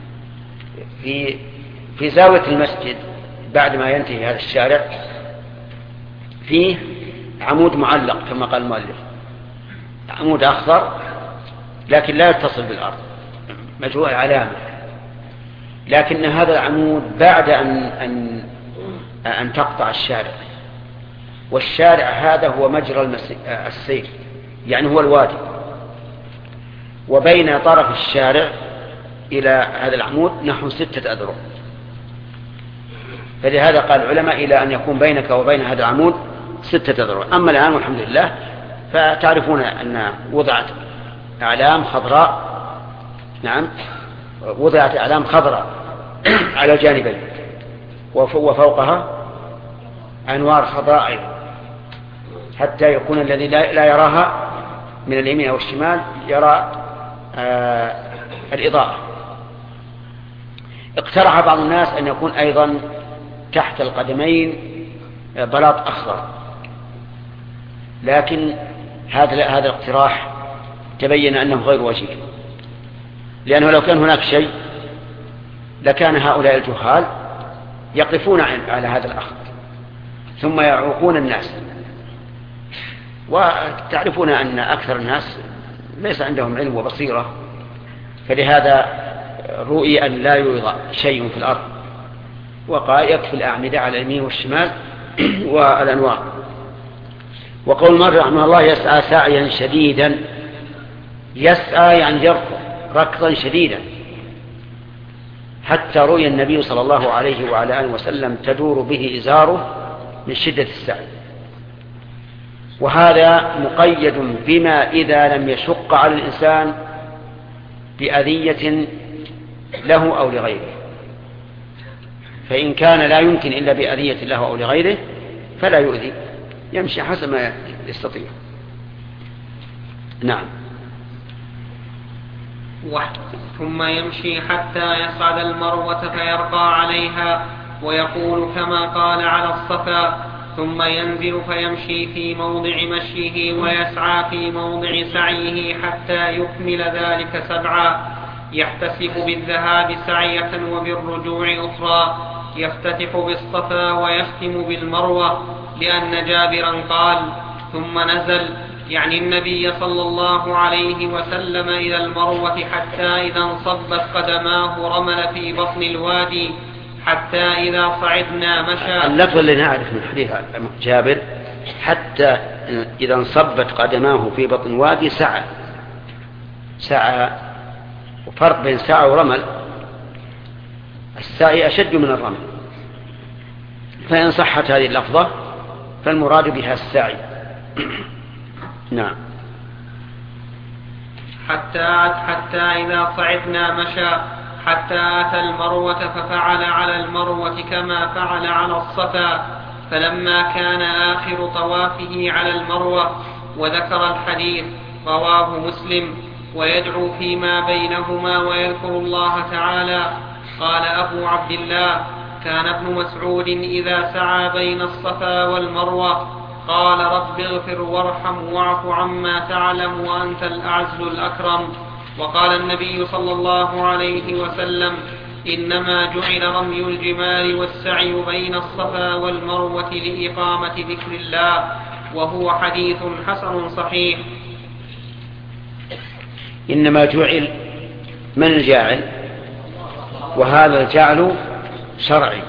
في زاوية المسجد بعد ما ينتهي هذا الشارع فيه عمود معلق كما قال المؤلف، عمود أخضر لكن لا يتصل بالأرض، مجروء علامة، لكن هذا العمود بعد أن تقطع الشارع، والشارع هذا هو مجرى السير، يعني هو الوادي، وبين طرف الشارع إلى هذا العمود نحو 6 أذرع. فلهذا قال العلماء إلى أن يكون بينك وبين هذا العمود 6 أذرع. أما الآن والحمد لله فتعرفون أن وضعت أعلام خضراء، نعم، وضعت أعلام خضراء على الجانبين، وفوقها أنوار خضراء أيضا، حتى يكون الذي لا يراها من اليمين أو الشمال يرى الإضاءة. اقترح بعض الناس أن يكون أيضا تحت القدمين بلاط أخضر، لكن هذا الاقتراح تبين أنه غير وجيه، لأنه لو كان هناك شيء لكان هؤلاء الجهال يقفون على هذا الأخضر ثم يعوقون الناس، وتعرفون أن أكثر الناس ليس عندهم علم وبصيرة، فلهذا رؤي أن لا يوضع شيء في الأرض، وقال يكفي الأعمدة على اليمين والشمال والأنوار. وقول مر رحمه الله يسعى سعيا شديدا، يسعى يعني يركض ركضا شديدا، حتى رؤي النبي صلى الله عليه وعلى آله وسلم تدور به إزاره من شدة السعي. وهذا مقيد بما إذا لم يشق على الإنسان بأذية له أو لغيره، فإن كان لا يمكن إلا بأذية له أو لغيره فلا يؤذي، يمشي حسب ما يستطيع. نعم. ثم يمشي حتى يصعد المروة فيرقى عليها ويقول كما قال على الصفا، ثم ينزل فيمشي في موضع مشيه ويسعى في موضع سعيه حتى يكمل ذلك 7، يحتسب بالذهاب سعية وبالرجوع أخرى، يفتتح بالصفا ويختم بالمروة، لأن جابرا قال ثم نزل، يعني النبي صلى الله عليه وسلم إلى المروة حتى إذا انصبت قدماه رمل في بطن الوادي حتى إذا صعدنا مشى. اللفظ اللي نعرف من حديث جابر حتى إذا انصبت قدماه في بطن الوادي سعى، وفرق بين سعى ورمل، السعي أشد من الرمل، فإن صحت هذه اللفظة فالمراد بها السعي. نعم. حتى إذا صعدنا مشى حتى أتى المروة ففعل على المروة كما فعل على الصفا، فلما كان آخر طوافه على المروة وذكر الحديث رواه مسلم، ويدعو فيما بينهما ويذكر الله تعالى. قال أبو عبد الله كان ابن مسعود إذا سعى بين الصفا والمروة قال رب اغفر وارحم واعف عما تعلم وأنت الأعز الأكرم. وقال النبي صلى الله عليه وسلم إنما جعل رمي الجمال والسعي بين الصفا والمروة لإقامة ذكر الله، وهو حديث حسن صحيح. إنما جعل، من الجاعل؟ وهذا الجعل شرعي،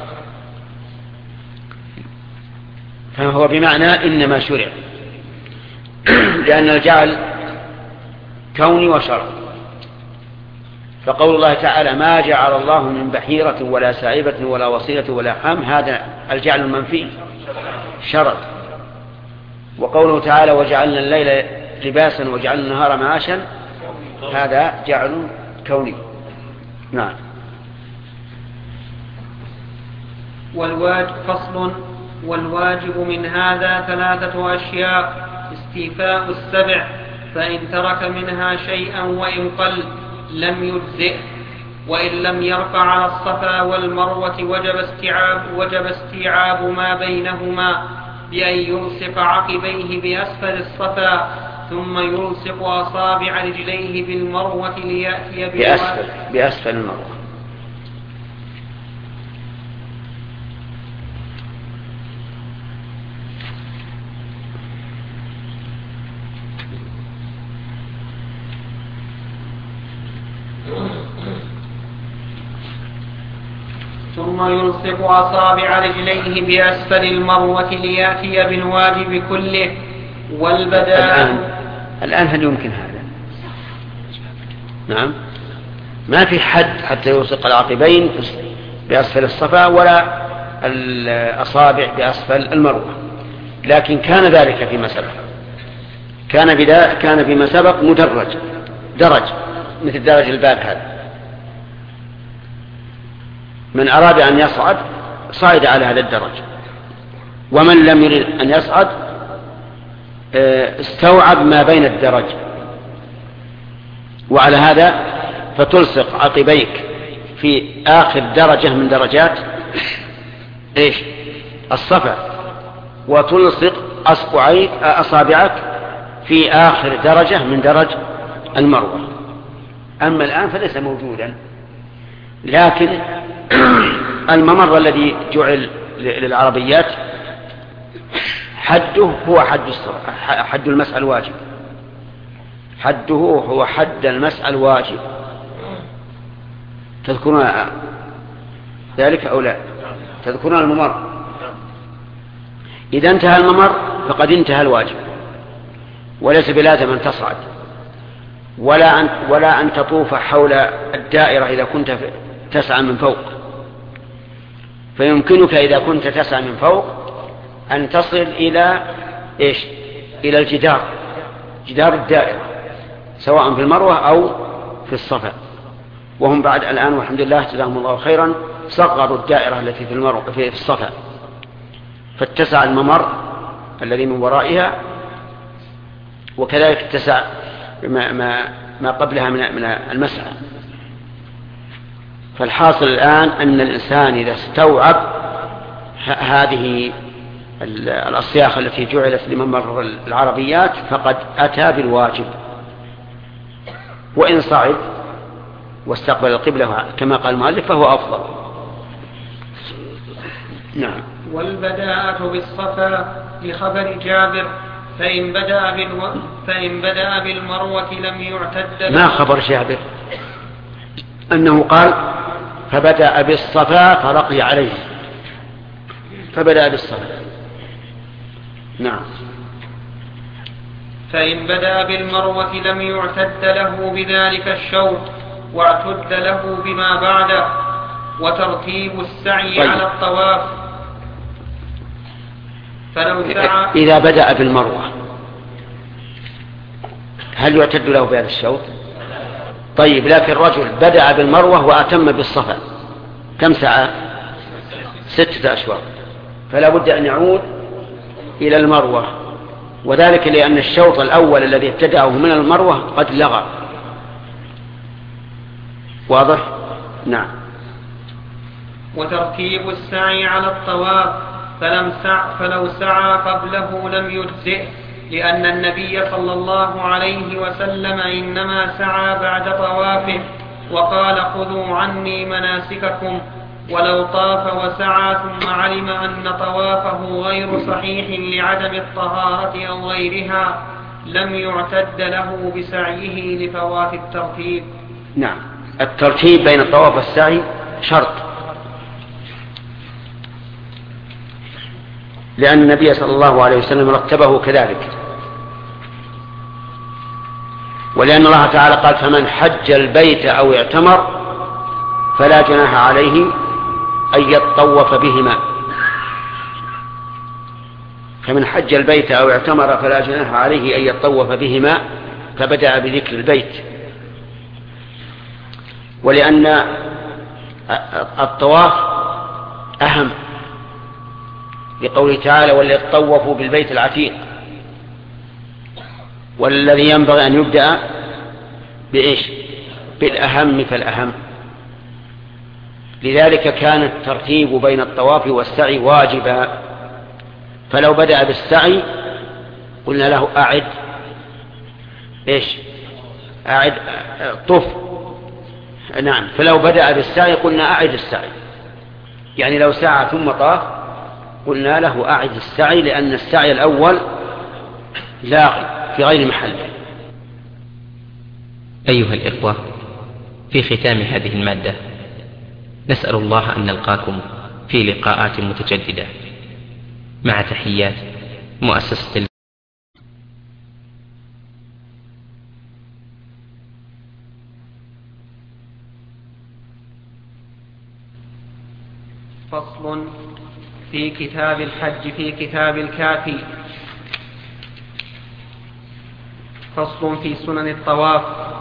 فهو بمعنى إنما شرع، لأن الجعل كوني وشرعي. فقول الله تعالى ما جعل الله من بحيرة ولا سائبة ولا وصيلة ولا حام، هذا الجعل المنفي شرع. وقوله تعالى وجعلنا الليل لباسا وجعلنا النهار معاشا، هذا جعل كوني. نعم. فصل. والواجب من هذا 3 أشياء: استيفاء السبع، فإن ترك منها شيئا وإن قل لم يجزئ، وإن لم يرفع على الصفا والمروة وجب استيعاب ما بينهما بأن يلصق عقبيه بأسفل الصفا، ثم يلصق أصابع رجليه بالمروة ليأتي بأسفل المروة. ثم يلصق أصابع رجليه بأسفل المروة ليأتي بالواجب كله. الآن هل يمكن هذا؟ نعم، ما في حد حتى يلصق العقبين بأسفل الصفا ولا الأصابع بأسفل المروة، لكن كان ذلك فيما سبق، كان فيما سبق درج مثل درج الباب هذا، من أراد أن يصعد صعد على هذا الدرج، ومن لم يريد أن يصعد استوعب ما بين الدرج. وعلى هذا فتلصق عقبيك في آخر درجة من درجات الصفا، وتلصق أصابعك في آخر درجة من درج المروة. أما الآن فليس موجودا، لكن الممر الذي جعل للعربيات حده هو حد المسح الواجب، حده هو حد المسح الواجب. تذكرون ذلك أو لا؟ تذكرون الممر؟ إذا انتهى الممر فقد انتهى الواجب، وليس بلازم أن تصعد ولا أن تطوف حول الدائرة إذا كنت تسعى من فوق. فيمكنك إذا كنت تسعى من فوق أن تصل إلى إلى جدار الدائرة، سواء في المروة أو في الصفا. وهم بعد الآن والحمد لله جزاهم الله خيرا صغروا الدائرة التي في المروة في الصفا، فاتسع الممر الذي من ورائها، وكذلك اتسع ما قبلها من المسعى. فالحاصل الآن أن الإنسان إذا استوعب هذه الأصياخ التي جعلت لممر العربيات فقد أتى بالواجب. وإن صعد واستقبل القبلة كما قال المؤلف فهو أفضل. نعم. والبداءة بالصفا لخبر جابر: فإن بدأ بالمروة لم يعتد. ما خبر جابر أنه قال فبدأ بالصفا فرقي عليه، فبدأ بالصفا. نعم. فإن بدأ بالمروة لم يعتد له بذلك الشوط، واعتد له بما بعده. وترتيب السعي على الطواف، فلو سعى إذا بدأ بالمروة هل يعتد له بهذا الشوط؟ طيب، لكن الرجل بدأ بالمروة وأتم بالصفا، كم سعى؟ 6 أشواط، فلا بد أن يعود إلى المروة، وذلك لأن الشوط الأول الذي ابتدأه من المروة قد لغى. واضح؟ نعم. وترتيب السعي على الطواف، فلو سعى قبله لم يجزئ، لأن النبي صلى الله عليه وسلم إنما سعى بعد طوافه، وقال: خذوا عني مناسككم. ولو طاف وسعى ثم علم أن طوافه غير صحيح لعدم الطهارة أو غيرها لم يعتد له بسعيه لفوات الترتيب. نعم، الترتيب بين الطواف والسعي شرط، لأن النبي صلى الله عليه وسلم رتبه كذلك، ولأن الله تعالى قال: فمن حج البيت أو اعتمر فلا جناح عليه أن يطوف بهما. فمن حج البيت أو اعتمر فلا جناح عليه أن يطوف بهما، فبدأ بذكر البيت. ولأن الطواف أهم، لقوله تعالى وليطوفوا بالبيت العتيق، والذي ينبغي أن يبدأ بإيش؟ بالأهم فالأهم. لذلك كان الترتيب بين الطواف والسعي واجبا، فلو بدأ بالسعي قلنا له أعد إيش؟ أعد طف. نعم، فلو بدأ بالسعي قلنا أعد السعي، يعني لو سعى ثم طاف قلنا له أعد السعي، لأن السعي الأول لاغي في غير محله. أيها الإخوة، في ختام هذه المادة نسأل الله أن نلقاكم في لقاءات متجددة، مع تحيات مؤسسة فصل في كتاب الحج في كتاب الكافي. فصل في سنن الطواف.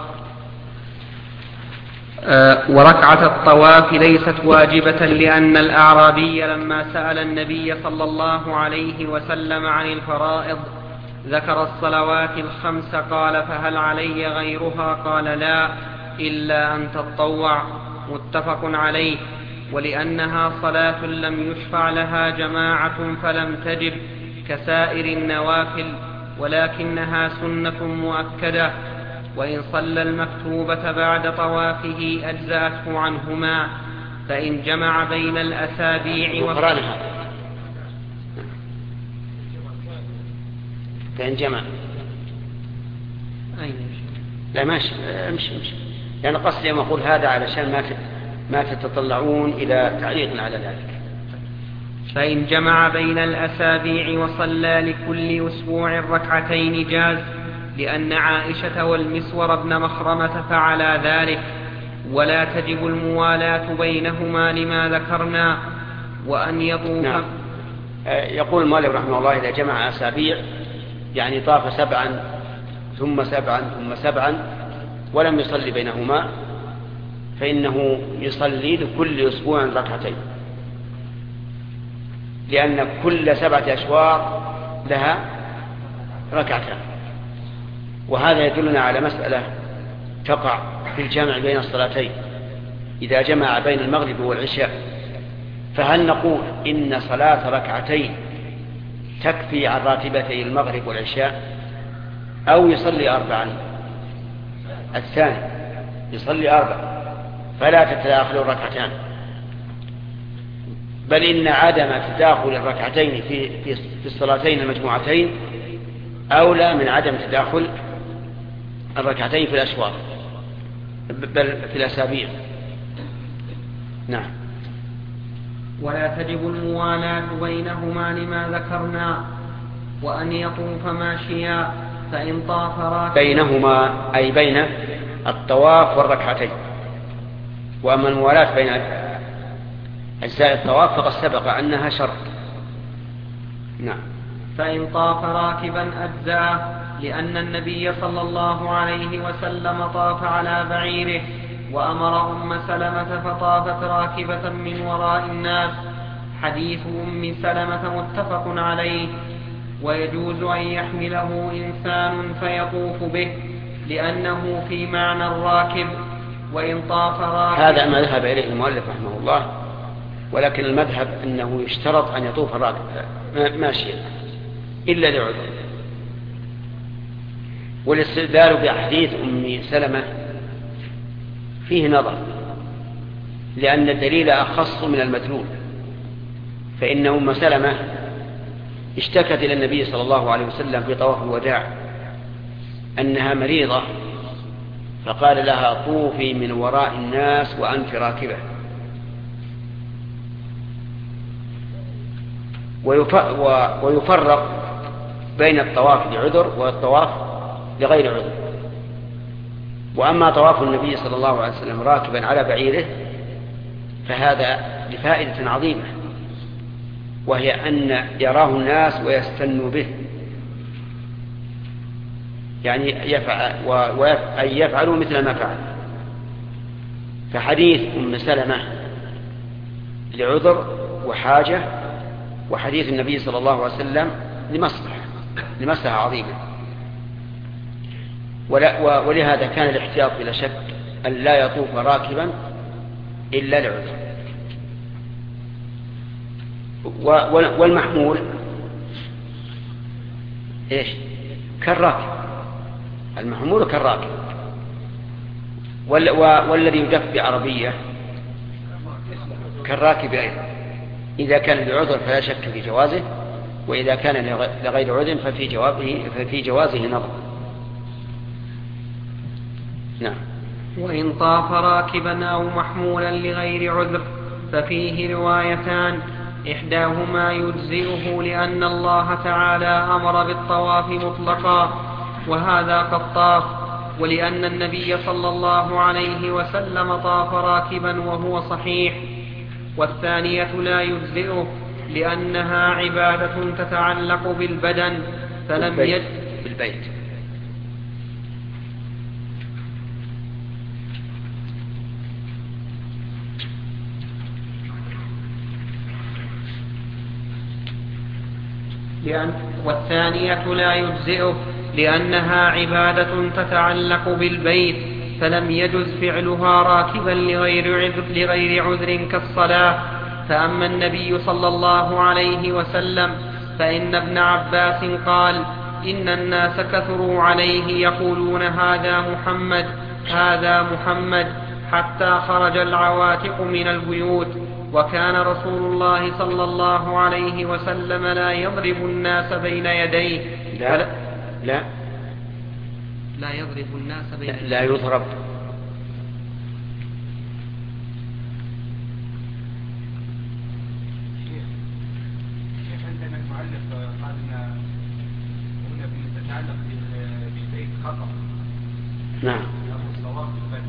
وركعة الطواف ليست واجبة، لأن الأعرابي لما سأل النبي صلى الله عليه وسلم عن الفرائض ذكر الصلوات الخمس قال فهل علي غيرها؟ قال لا، إلا أن تطوع. متفق عليه. ولأنها صلاة لم يشفع لها جماعة فلم تجب كسائر النوافل، ولكنها سنة مؤكدة، وإن صلى المكتوبة بعد طوافه أجزأته عنهما، فإن جمع بين الأسابيع فإن جمع لا ماشي امشي لأن قصدي يوم أقول هذا علشان ما تتطلعون إلى تعليق على ذلك. فإن جمع بين الأسابيع وصلى لكل أسبوع ركعتين جاز، لأن عائشة والمسور بن مخرمة فعلا ذلك، ولا تجب الموالاة بينهما لما ذكرنا. وأن يطوف. نعم. يقول المؤلف رحمه الله إذا جمع أسابيع يعني طاف 7 ثم 7 ثم 7 ولم يصلي بينهما، فإنه يصلي لكل أسبوع ركعتين، لأن كل 7 أشواط لها ركعتان. وهذا يدلنا على مسألة تقع في الجمع بين الصلاتين إذا جمع بين المغرب والعشاء، فهل نقول إن صلاة ركعتين تكفي عن راتبتي المغرب والعشاء، أو يصلي 4؟ الثاني يصلي 4 فلا تتداخل الركعتان، بل إن عدم تداخل الركعتين في الصلاتين المجموعتين أولى من عدم تداخل الركعتين في الأشواط بل في الأسابيع. نعم. ولا تجب الموالاة بينهما لما ذكرنا. وأن يطوف ماشيا، فإن طاف راكبا بينهما أي بين الطواف والركعتين. وأما الموالاة بين أجزاء الطواف فقد سبق أنها شرط. نعم. فإن طاف راكبا أجزاه، لأن النبي صلى الله عليه وسلم طاف على بعيره، وأمر أم سلمة فطافت راكبة من وراء الناس. حديث أم سلمة متفق عليه. ويجوز أن يحمله إنسان فيطوف به، لأنه في معنى الراكب. وإن طاف راكب. هذا ما ذهب إليه المؤلف رحمه الله، ولكن المذهب أنه يشترط أن يطوف الراكب ماشيا إلا لعذر. والاستدلال بأحاديث أم سلمة فيه نظر، لأن الدليل أخص من المدلول. فإن أم سلمة اشتكت إلى النبي صلى الله عليه وسلم في طواف الوداع أنها مريضة، فقال لها طوفي من وراء الناس وأنت راكبة. ويفرق بين الطواف لعذر والطواف لغير عذر. وأما طواف النبي صلى الله عليه وسلم راكبا على بعيره فهذا لفائدة عظيمة، وهي أن يراه الناس ويستنوا به، يعني يفعلوا مثل ما فعل. فحديث أم سلمة لعذر وحاجة، وحديث النبي صلى الله عليه وسلم لمصلحة عظيمة. ولهذا كان الاحتياط بلا شك أن لا يطوف راكبا إلا لعذر. والمحمول إيش؟ كالراكب، المحمول كالراكب. والذي يدف بعربية كالراكب أيضا، إذا كان لعذر فلا شك في جوازه، وإذا كان لغير عذر ففي جوازه نظر. نعم. وإن طاف راكبا أو محمولا لغير عذر ففيه روايتان، إحداهما يجزئه لأن الله تعالى أمر بالطواف مطلقا وهذا قد طاف، ولأن النبي صلى الله عليه وسلم طاف راكبا وهو صحيح. والثانية لا يجزئه لأنها عبادة تتعلق بالبدن فلم بالبيت. والثانية لا يجزئه لأنها عبادة تتعلق بالبيت فلم يجز فعلها راكبا لغير عذر كالصلاة. فأما النبي صلى الله عليه وسلم فإن ابن عباس قال: إن الناس كثروا عليه يقولون هذا محمد هذا محمد حتى خرج العواتق من البيوت، وكان رسول الله صلى الله عليه وسلم لا يضرب الناس بين يديه. لا يضرب الناس بين يديه، لا يضرب. عندنا المؤلف قال ان هنا تتعلق بالبيت خطأ. نعم. الصواب بالبيت.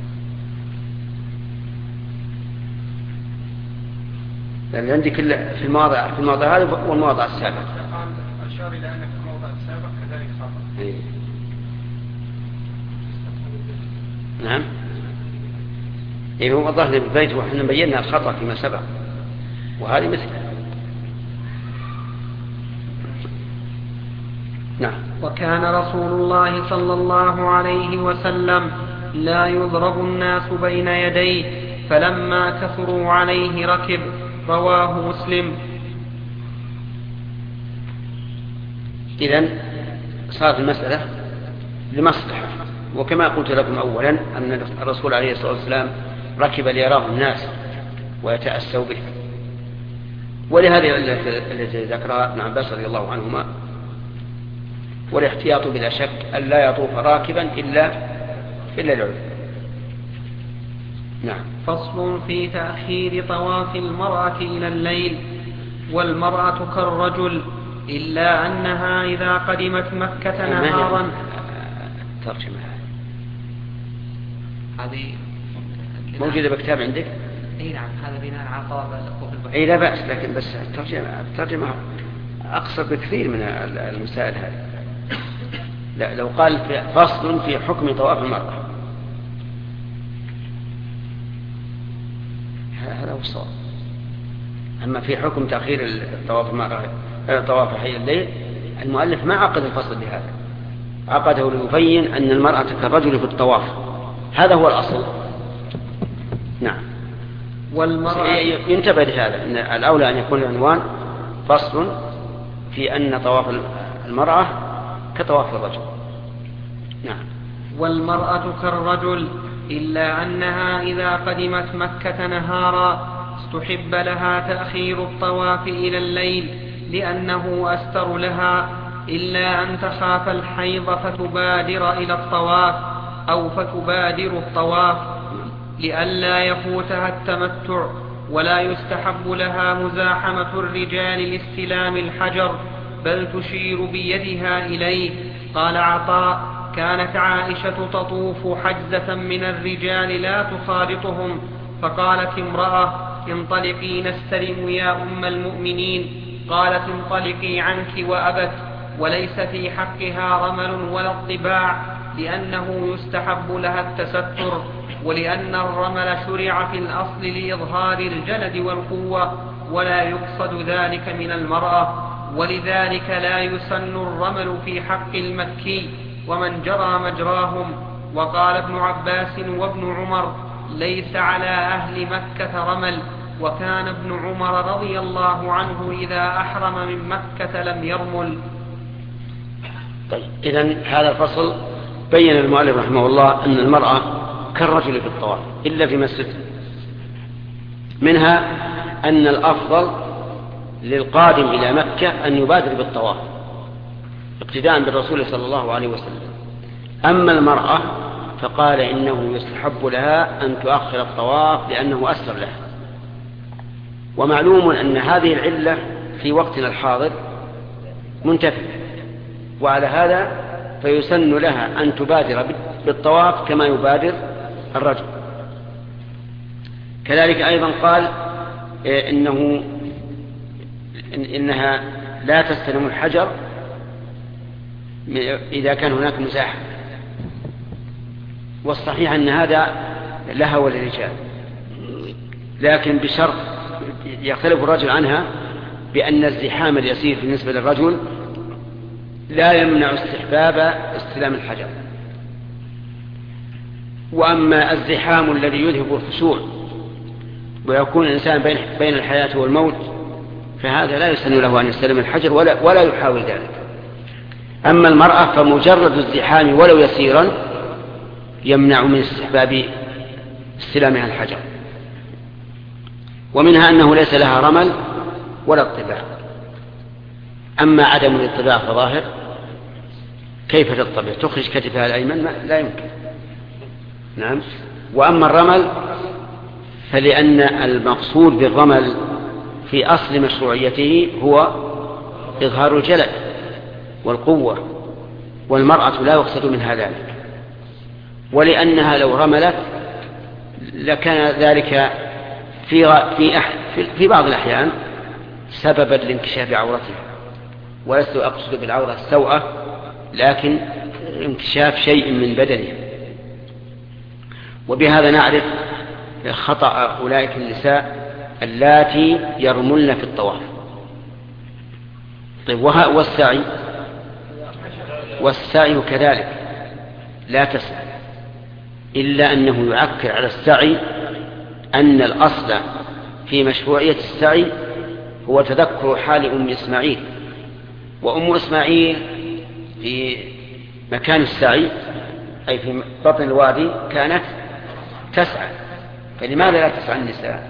لأن عندي كل في المواضع هذا والمواضع السابقة. قال أشار إلى أن في الموضع السابق كذلك خطأ. نعم. هو ظهر بالبيت وحنا بينا الخطأ فيما سبق، وهذه مثله. نعم. وكان رسول الله صلى الله عليه وسلم لا يضرب الناس بين يديه فلما كثروا عليه ركب. رواه مسلم. إذن صارت المسألة لمصلحة، وكما قلت لكم أولا أن الرسول عليه الصلاة والسلام ركب ليراه الناس ويتأسوا به، ولهذه التي ذكرها ابن عباس رضي الله عنهما. والاحتياط بلا شك أن لا يطوف راكبا إلا العذر. نعم. فصل في تأخير طواف المرأة إلى الليل. والمرأة كالرجل إلا أنها إذا قدمت مكة نهارا. ترجمة هذه موجودة بكتاب عندك؟ اي نعم، هذا بناء على طلب الأخوة البحث. اي لا بأس، لكن بس الترجمة أقصر بكثير من المسائل هذه. لا، لو قال فصل في حكم طواف المرأة هذا هو الصواب. أما في حكم تأخير طواف المرأة طواف حي الليل، المؤلف ما عقد الفصل بهذا، عقده ليبين أن المرأة كالرجل في الطواف، هذا هو الأصل. نعم. والمرأة ينتبه لهذا، أن الأولى أن يكون العنوان فصل في أن طواف المرأة كطواف الرجل. نعم. والمرأة كالرجل إلا أنها إذا قدمت مكة نهارا استحب لها تأخير الطواف إلى الليل لأنه أستر لها، إلا أن تخاف الحيض فتبادر إلى الطواف أو فتبادر الطواف لئلا يفوتها التمتع. ولا يستحب لها مزاحمة الرجال لاستلام الحجر، بل تشير بيدها إليه. قال عطاء: كانت عائشة تطوف حجزة من الرجال لا تخالطهم، فقالت امرأة: انطلقي نستلم يا أم المؤمنين. قالت: انطلقي عنك وأبت. وليس في حقها رمل ولا اطباع، لأنه يستحب لها التستر. ولأن الرمل شرع في الأصل لإظهار الجلد والقوة ولا يقصد ذلك من المرأة، ولذلك لا يسن الرمل في حق المكي ومن جرى مجراهم. وقال ابن عباس وابن عمر: ليس على أهل مكة رمل، وكان ابن عمر رضي الله عنه إذا أحرم من مكة لم يرمل. طيب، إذن هذا الفصل بين المؤلف رحمه الله أن المرأة كالرجل في الطواف إلا في مسجد، منها أن الأفضل للقادم إلى مكة أن يبادر بالطواف اقتداء بالرسول صلى الله عليه وسلم. أما المرأة فقال إنه يستحب لها أن تؤخر الطواف لأنه أسر لها. ومعلوم أن هذه العلة في وقتنا الحاضر منتفية، وعلى هذا فيسن لها أن تبادر بالطواف كما يبادر الرجل. كذلك أيضا قال إنها لا تستلم الحجر إذا كان هناك مساحة، والصحيح أن هذا لها وللرجال، لكن بشرط يختلف الرجل عنها بأن الزحام اليسير بالنسبة للرجل لا يمنع استحباب استلام الحجر. وأما الزحام الذي يذهب الخشوع ويكون الإنسان بين الحياة والموت فهذا لا يسن له أن يستلم الحجر ولا يحاول ذلك. أما المرأة فمجرد الزحام ولو يسيرا يمنع من استحباب استلامها الحجر. ومنها أنه ليس لها رمل ولا اطباع. أما عدم الاطباع فظاهر، كيف تطبع؟ تخرج كتفها الأيمن؟ لا يمكن. نعم. وأما الرمل فلأن المقصود بالرمل في أصل مشروعيته هو إظهار الجلد والقوة، والمرأة لا يقصد منها ذلك، ولأنها لو رملت لكان ذلك في بعض الأحيان سببا لانكشاف عورتها. ولست أقصد بالعورة السوءة، لكن انكشاف شيء من بدنها. وبهذا نعرف خطأ أولئك النساء اللاتي يرملن في الطواف. طيب، والسعي كذلك لا تسعى، إلا أنه يعكر على السعي أن الأصل في مشروعية السعي هو تذكر حال أم إسماعيل. وأم إسماعيل في مكان السعي أي في بطن الوادي كانت تسعى، فلماذا لا تسعى النساء؟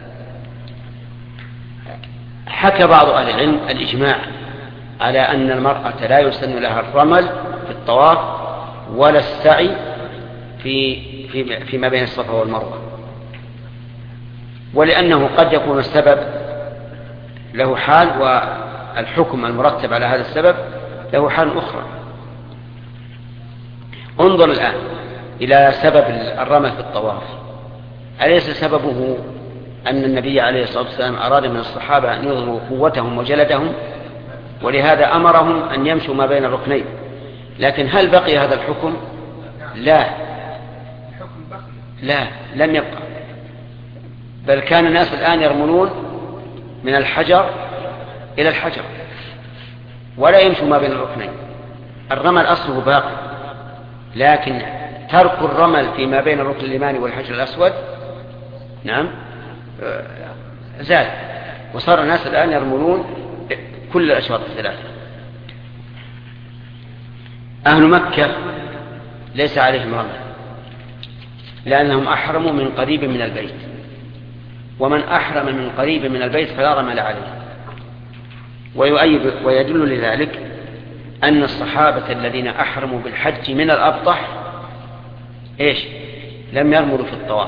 حكى بعض أهل العلم الإجماع على أن المرأة لا يسن لها الرمل في الطواف ولا السعي فيما بين الصفا والمروة، ولأنه قد يكون السبب له حال والحكم المرتب على هذا السبب له حال أخرى. انظر الآن إلى سبب الرمل في الطواف. أليس سببه أن النبي عليه الصلاة والسلام أراد من الصحابة أن يظهروا قوتهم وجلدهم، ولهذا أمرهم أن يمشوا ما بين الركنين؟ لكن هل بقي هذا الحكم؟ لا، لم يبقى، بل كان الناس الآن يرملون من الحجر إلى الحجر ولا يمشوا ما بين الركنين. الرمل أصله باقي، لكن ترك الرمل فيما بين الركن اليماني والحجر الأسود نعم زال، وصار الناس الآن يرملون كل الأشواط الثلاثة. أهل مكة ليس عليهم رمل لأنهم أحرموا من قريب من البيت، ومن أحرم من قريب من البيت فلا رمل عليه. ويدل لذلك أن الصحابة الذين أحرموا بالحج من الأبطح لم يرملوا في الطواف،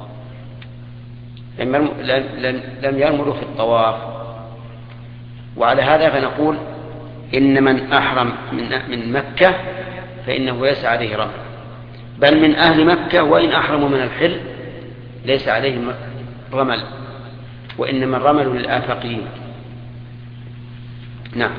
لم يرملوا في الطواف. وعلى هذا فنقول إن من أحرم من مكة فإنه ليس عليه رمل، بل من أهل مكة وإن أحرموا من الحل ليس عليهم رمل، وإنما الرمل للآفاقيين. نعم.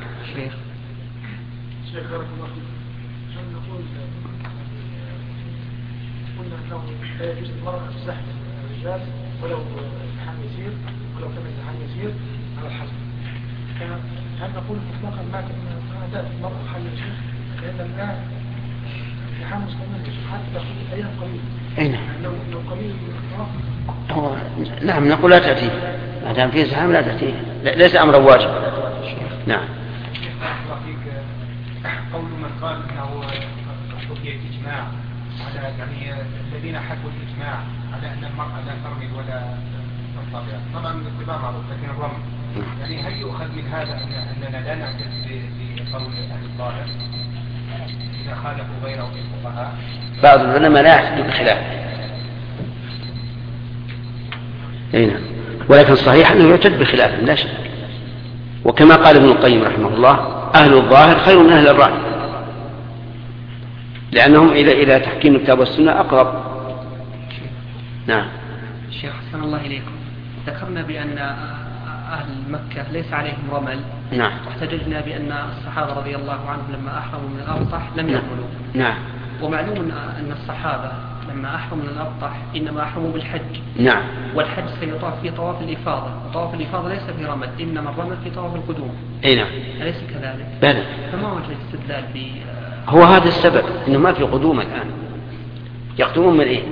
شيخ بارك الله فيك، هل نقول قلنا انه لا يجوز المرأة ان تزاحم الرجال ولو امتحان يسير ولو كان امتحان يسير على الحسب. هل نقول مطلقا ما تأتي المرأة حل الشيخ لأن الآن امتحان مستمر حتى في أيام قليلة. أين؟ لو قليل هو نعم نقول لا تأتي ما دام فيه زحام لا تأتي ليس أمر واجب. نعم. قول من قال انه حكي اجماع على يعني الذين حكوا الاجماع على ان المرأة لا ترمي ولا تنطبع، طبعا الاتباع معروف لكن الرمي يعني هل يؤخذ من هذا اننا لا نعتز بقول اهل الظاهر اذا خالفوا غيره من الفقهاء؟ بعض العلماء لا يعتد بخلاف. نعم. ولكن الصحيح انه يعتد بخلاف لا شك. وكما قال ابن القيم رحمه الله أهل الظاهر خير من أهل الرأي لأنهم إلى تحكيم الكتاب والسنة أقرب. نعم. الشيخ حسن الله إليكم، ذكرنا بأن أهل مكة ليس عليهم رمل. نعم. واحتججنا بأن الصحابة رضي الله عنهم لما أحرموا من الأبطح لم يرملوا. نعم. ومعلوم أن الصحابة لما أحرموا من الأبطح إنما أحرموا بالحج. نعم. والحج سيطاف في طواف الإفاضة، وطواف الإفاضة ليس في رمل إنما الرمل في طواف القدوم. أي نعم. أليس كذلك؟ بلى. فما وجه الاستدلال هو هذا السبب إنه ما في قدوم الآن. يقدمون من إيه؟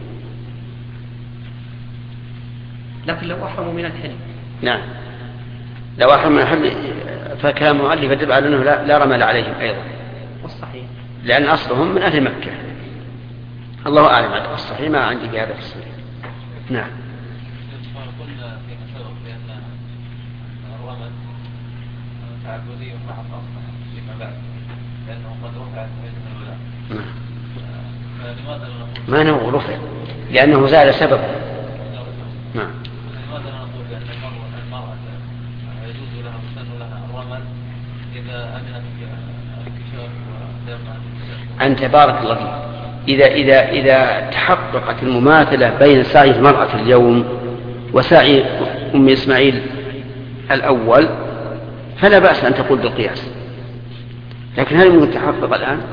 لكن لو أحرموا من الحل. نعم. لو أحرموا من الحل فكلام مؤلف يدل على أنه لا رمل عليهم أيضا. والصحيح. لأن أصلهم من أهل مكة. الله أعلم عن الصحيح ما عندي في هذا الصحيح. نعم. قلنا فيما سبق بأن الرمل تعبدي ومحض أصلا فيما بعد لأنه قد رفع من الولاء. نعم. فلماذا نقول ما نوع رفع لأنه زال سببه. نعم. لماذا نقول بأن المرأة يجوز لها ويسن لها الرمل إذا أمنت الانكشاف ودم أنت بارك الله فيك. إذا تحققت المماثلة بين سعي المرأة اليوم وسعي أم إسماعيل الأول فلا بأس أن تقول بالقياس. لكن هل يمكن تحقق الآن؟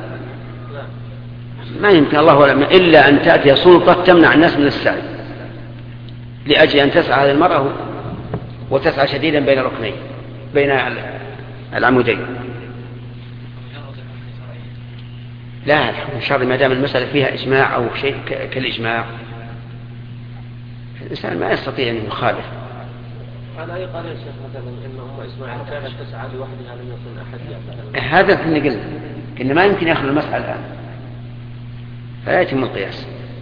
ما يمكن الله ولا إلا أن تأتي سلطة تمنع الناس من السعي لأجل أن تسعى هذه المرأة وتسعى شديدا بين الركنين بين العمودين. لا الحكم الشرعي ما دام المسألة فيها إجماع أو شيء كالإجماع الإنسان ما يستطيع أن يخالف. على أي قال يا شيخ مثلا إنهم إسماعيل كانت تسعى لوحدها لم يكن أحد يعمل هذا كنا قلنا إن ما يمكن يأخذ المسألة الآن فلا يتم القياس.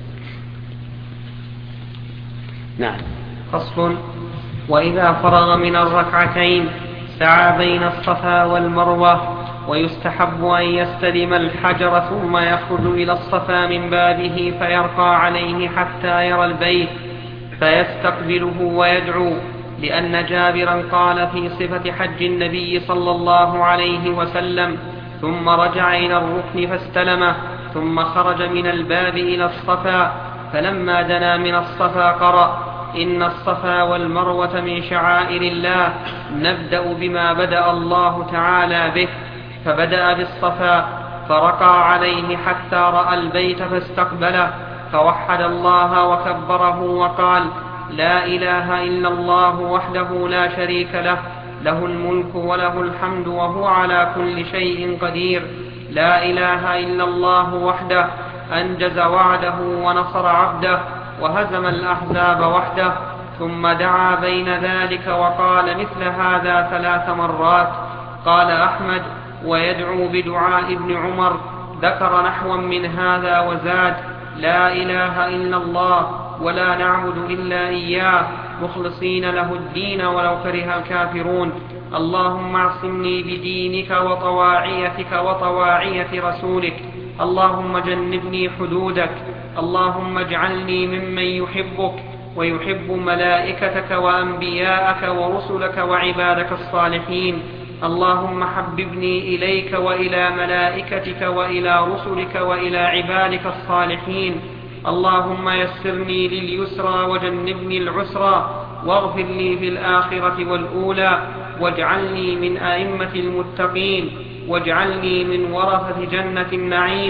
نعم. فصل. وإذا فرغ من الركعتين سعى بين الصفا والمروة ويستحب أن يستلم الحجر ثم يخرج إلى الصفا من بابه فيرقى عليه حتى يرى البيت فيستقبله ويدعو، لأن جابرا قال في صفة حج النبي صلى الله عليه وسلم: ثم رجع إلى الركن فاستلمه ثم خرج من الباب إلى الصفا، فلما دنا من الصفا قرأ: إن الصفا والمروة من شعائر الله، نبدأ بما بدأ الله تعالى به، فبدأ بالصفا فرقى عليه حتى رأى البيت فاستقبله فوحد الله وكبره وقال: لا إله إلا الله وحده لا شريك له، له الملك وله الحمد وهو على كل شيء قدير، لا إله إلا الله وحده أنجز وعده ونصر عبده وهزم الأحزاب وحده. ثم دعا بين ذلك وقال مثل هذا 3 مرات. قال أحمد: ويدعو بدعاء ابن عمر، ذكر نحوا من هذا وزاد: لا إله إلا الله ولا نعبد إلا إياه مخلصين له الدين ولو كره الكافرون، اللهم اعصمني بدينك وطواعيتك وطواعية رسولك، اللهم جنبني حدودك، اللهم اجعلني ممن يحبك ويحب ملائكتك وأنبياءك ورسلك وعبادك الصالحين، اللهم حببني إليك وإلى ملائكتك وإلى رسلك وإلى عبادك الصالحين، اللهم يسرني لليسرى وجنبني العسرى، واغفر لي في الآخرة والأولى، واجعلني من أئمة المتقين، واجعلني من ورثة جنة النعيم،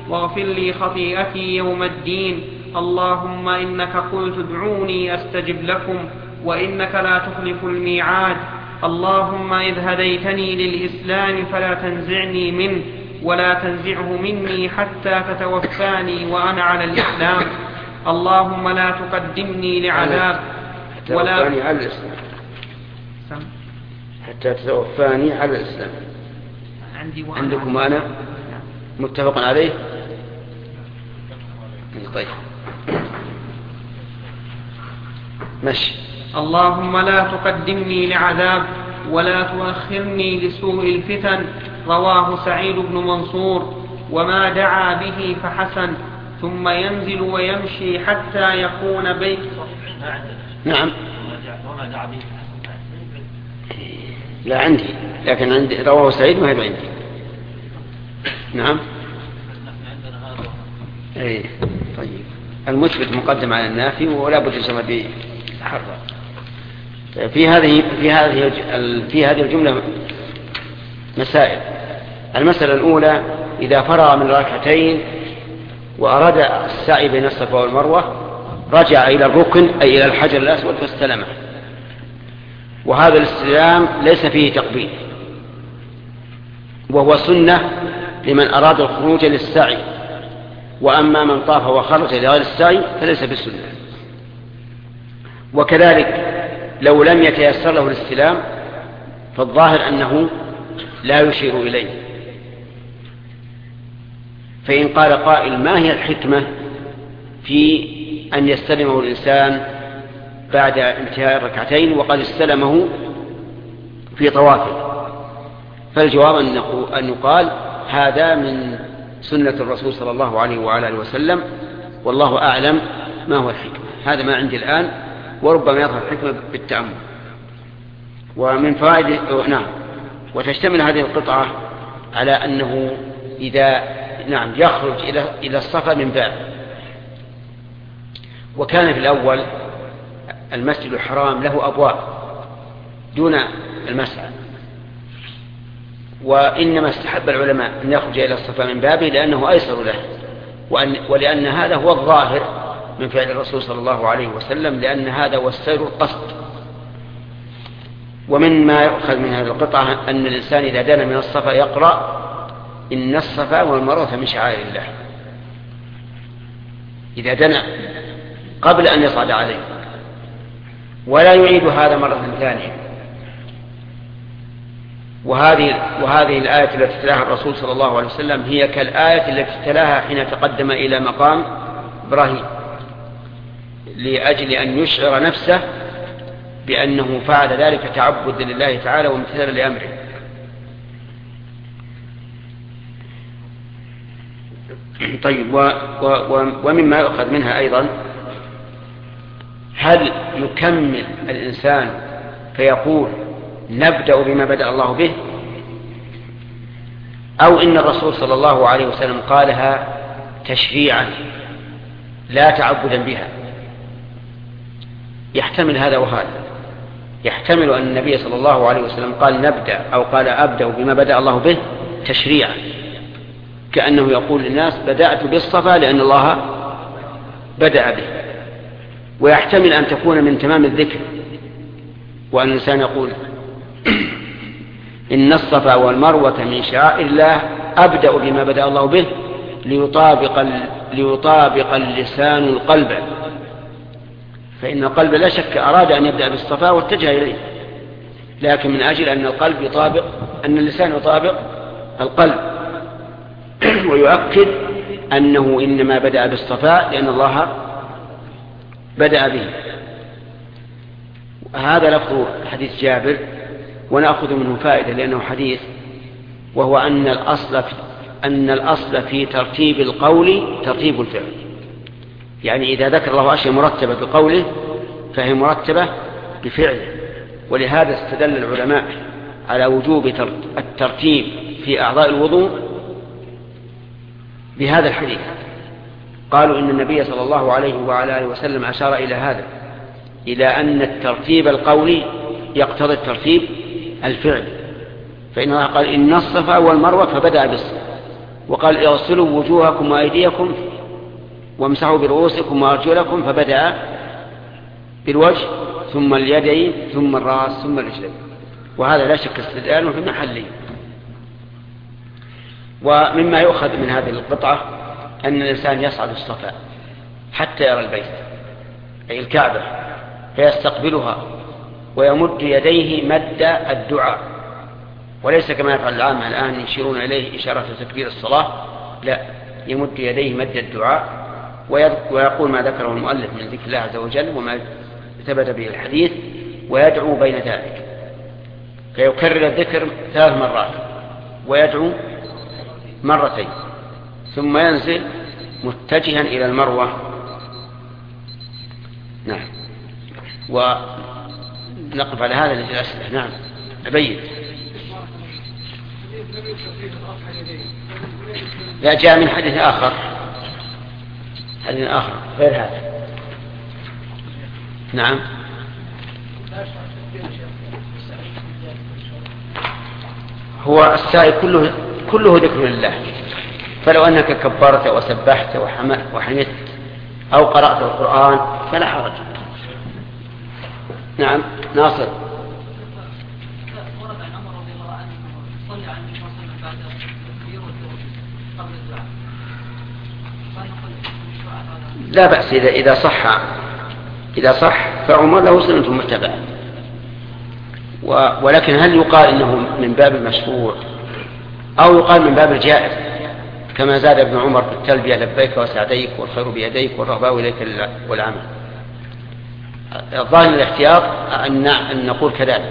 واغفر لي خطيئتي يوم الدين. اللهم إنك قلت ادعوني أستجب لكم وإنك لا تخلف الميعاد. اللهم إذ هديتني للإسلام فلا تنزعني منه ولا تنزعه مني حتى تتوفاني وأنا على الإسلام. اللهم لا تقدمني لعذاب ولا تتوفاني على الإسلام حتى تتوفاني على الإسلام. عندكم أنا متفق عليه. طيب ماشي. اللهم لا تقدمني لعذاب ولا تؤخرني لسوء الفتن. رواه سعيد بن منصور. وما دعا به فحسن ثم ينزل ويمشي حتى يكون بيت. نعم لا عندي، لكن عندي رواه سعيد ما هي عندي. نعم ايه طيب. المثبت مقدم على النافي ولا بد يسمى بحرف. في هذه الجملة مسائل. المسألة الأولى: إذا فرغ من ركعتين وأراد السعي بين الصفا والمروة رجع إلى الركن أي إلى الحجر الأسود فاستلمه، وهذا الاستلام ليس فيه تقبيل، وهو سنة لمن أراد الخروج للسعي، وأما من طاف وخرج لغير السعي فليس بالسنة. وكذلك لو لم يتيسر له الاستلام فالظاهر أنه لا يشير إليه. فإن قال قائل: ما هي الحكمة في أن يستلمه الإنسان بعد انتهاء الركعتين وقد استلمه في طوافه؟ فالجواب أن يقال: هذا من سنة الرسول صلى الله عليه وعلى آله وسلم، والله أعلم ما هو الحكمة. هذا ما عندي الآن، وربما يظهر الحكمة بالتأمل. ومن فائدة وتشتمل هذه القطعة على أنه إذا يخرج إلى الصفا من باب. وكان في الأول المسجد الحرام له أبواب دون المسعى، وإنما استحب العلماء أن يخرج إلى الصفا من بابه لأنه أيسر له، ولأن هذا هو الظاهر من فعل الرسول صلى الله عليه وسلم، لأن هذا هو السير القصد. ومن ما يؤخذ من هذه القطعة أن الإنسان إذا دنا من الصفا يقرأ: إن الصفا والمروة من شعائر الله، إذا دنا قبل أن يصعد عليه، ولا يعيد هذا مرة ثانية. وهذه الآية التي تلاها الرسول صلى الله عليه وسلم هي كالآية التي تلاها حين تقدم إلى مقام إبراهيم لأجل أن يشعر نفسه بأنه فعل ذلك تعبدا لله تعالى وامتثالا لأمره. طيب، ومما يؤخذ منها أيضا: هل يكمل الإنسان فيقول نبدأ بما بدأ الله به، أو إن الرسول صلى الله عليه وسلم قالها تشريعا لا تعبدا بها؟ يحتمل هذا وهذا. يحتمل أن النبي صلى الله عليه وسلم قال نبدأ أو قال أبدأ بما بدأ الله به تشريعا، كأنه يقول للناس بدأت بالصفا لأن الله بدأ به. ويحتمل أن تكون من تمام الذكر، وأن الإنسان يقول إن الصفا والمروة من شعائر الله أبدأ بما بدأ الله به ليطابق اللسان القلب، فإن القلب لا شك أراد أن يبدأ بالصفا واتجه إليه، لكن من أجل أن اللسان يطابق القلب، ويؤكد أنه إنما بدأ بالصفا لأن الله بدأ به. هذا لفظ حديث جابر، ونأخذ منه فائدة لأنه حديث، وهو أن الأصل في ترتيب القول ترتيب الفعل. يعني إذا ذكر الله أشياء مرتبة بقوله فهي مرتبة بفعله. ولهذا استدل العلماء على وجوب الترتيب في أعضاء الوضوء بهذا الحديث. قالوا إن النبي صلى الله عليه وعلى آله وسلم أشار إلى هذا، إلى أن الترتيب القولي يقتضي الترتيب الفعل. فإن الله قال إن الصفا والمروة فبدأ بالصفا، وقال اغسلوا وجوهكم وأيديكم وامسحوا برؤوسكم وأرجلكم، فبدأ بالوجه ثم اليدين ثم الرأس ثم الرجلين، وهذا لا شك استدلال في محله. ومما يؤخذ من هذه القطعة أن الإنسان يصعد الصفا حتى يرى البيت أي الكعبة فيستقبلها ويمد يديه مد الدعاء، وليس كما يفعل العامة الآن يشيرون إليه إشارة تكبير الصلاة، لا، يمد يديه مد الدعاء ويقول ما ذكره المؤلف من ذكر الله عز وجل وما ثبت به الحديث، ويدعو بين ذلك، فيكرر الذكر 3 مرات ويدعو مرتين، ثم ينزل متجها إلى المروة. نعم. ونقف على هذا للأسئلة. نعم أبين. لا، جاء من حديث آخر غير هذا. نعم. هو السعي كله ذكر لله، فلو أنك كبرت وسبحت وحمدت أو قرأت القرآن فلا حرج. نعم. ناصر. لا بأس إذا صح فعمر له سنة متبعة، ولكن هل يقال إنه من باب المشروع أو يقال من باب الجائز كما زاد ابن عمر في التلبية لبيك وسعديك والخير بيديك والرغباء إليك والعمل؟ الظاهر الاحتياط أن نقول كذلك.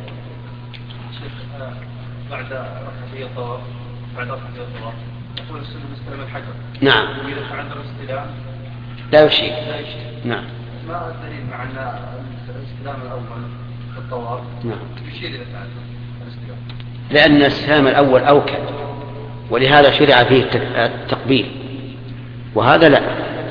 بعد ركعتي الطواف يقول السنة مستلم الحجر. نعم. وإذا فعل الاستلام لا يشير. نعم. ما الدليل مع أن الاستلام الأول في الطواف يشير إلى فعل الاستلام؟ لأن الاستلام الأول أوكل، ولهذا شرع فيه التقبيل، وهذا لا،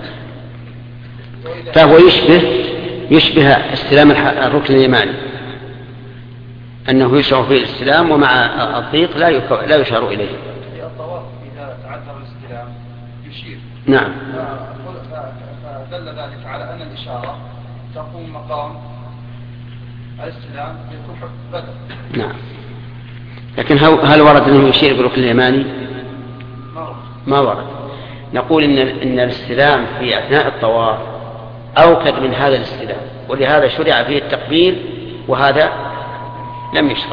فهو يشبه استلام الركن اليماني، أنه يشرع فيه الاستلام ومع الضيق لا يشار إليه. الطواف إذا تعذر الاستلام يشير. نعم. فدل ذلك على أن الإشارة تقوم مقام الاستلام يكون بدل. نعم. لكن هل ورد أنه يشير بالركن اليماني؟ ما ورد. نقول إن الاستلام في أثناء الطواف أوكد من هذا الاستلام، ولهذا شرع فيه التقبيل، وهذا لم يشرع.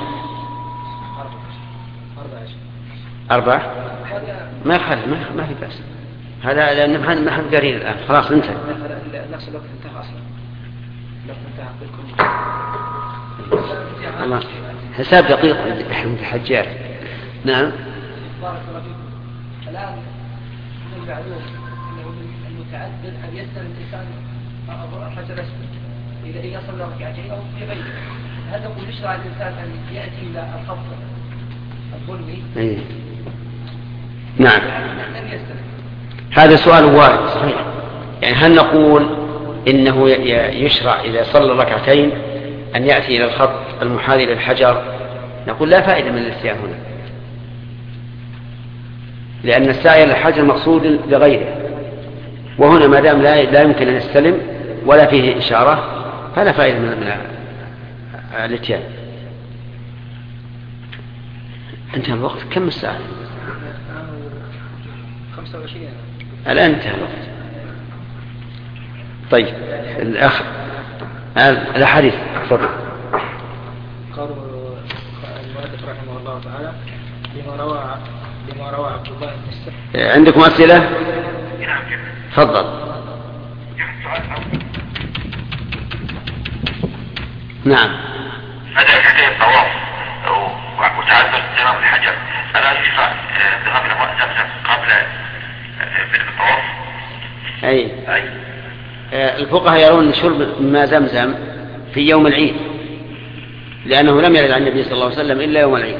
4 ما يخالف، ما في بأس. هذا لأن ما حد قرين الآن، خلاص انتهى. نفس الوقت انتهى أصلا. الوقت انتهى بالكل. الله، حساب دقيق عند الحجاج. نعم. بارك الله فيكم. الآن من المعلوم أنه المتعذر أن يستلم الإنسان الحجر الأسود إذا صلى ركعتين أو في بيته، هل نقول يشرع الإنسان أن يأتي إلى الخط الظلمي؟ نعم. لم يستلم. هذا سؤال وارد صحيح. يعني هل نقول إنه يشرع إذا صلى ركعتين أن يأتي إلى الخط المحاذي للحجر؟ نقول لا فائدة من الاتيان هنا، لأن السعي إلى الحجر مقصود لغيره، وهنا ما دام لا يمكن أن يستلم ولا فيه إشارة فلا فائدة من الاتيان. انتهى الوقت. كم الساعة؟ 25. الآن انتهى الوقت. طيب الأخ الحديث تفضل. قال المؤلف رحمه الله تعالى لما روى عبد الله بن السبت. عندكم أسئلة؟ تفضل. نعم. هذا حكاية الطواف وتعذر استلام الحجر، ألا يشفع ذهاب إلى ماء زمزم قبل بدء الطواف؟ أي. الفقهاء يرون شرب ماء زمزم في يوم العيد، لأنه لم يرد عن النبي صلى الله عليه وسلم إلا يوم العيد.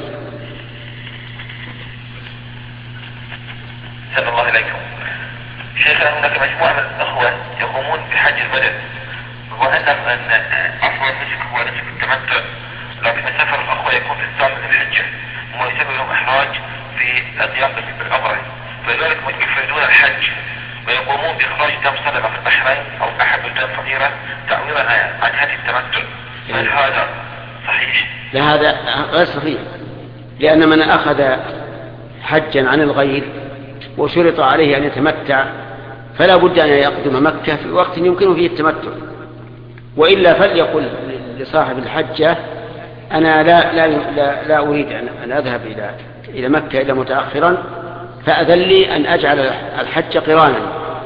سلام الله عليكم. شيخ، هناك مجموعة من الأخوة يقومون بحج البدن، وأن أفضل نسك هو نسك التمتع، لكن سفر الأخوة يكون في الثامن الحجة ويسبب لهم إحراج في القيام بالعمرة، فلذلك يفردون الحج ويقومون بإخراج دم صدقة في البحرين أو أحد الدم فقيرة تعويضا عن هذه التمتع. هل هذا صحيح؟ لا، هذا غير صحيح، لأن من أخذ حجا عن الغير وشرط عليه أن يتمتع فلا بد أن يقدم مكة في وقت يمكن فيه التمتع، وإلا فليقل لصاحب الحجة أنا لا أريد أن أذهب إلى مكة إلا متأخرا، فأذن لي أن أجعل الحج قرانا،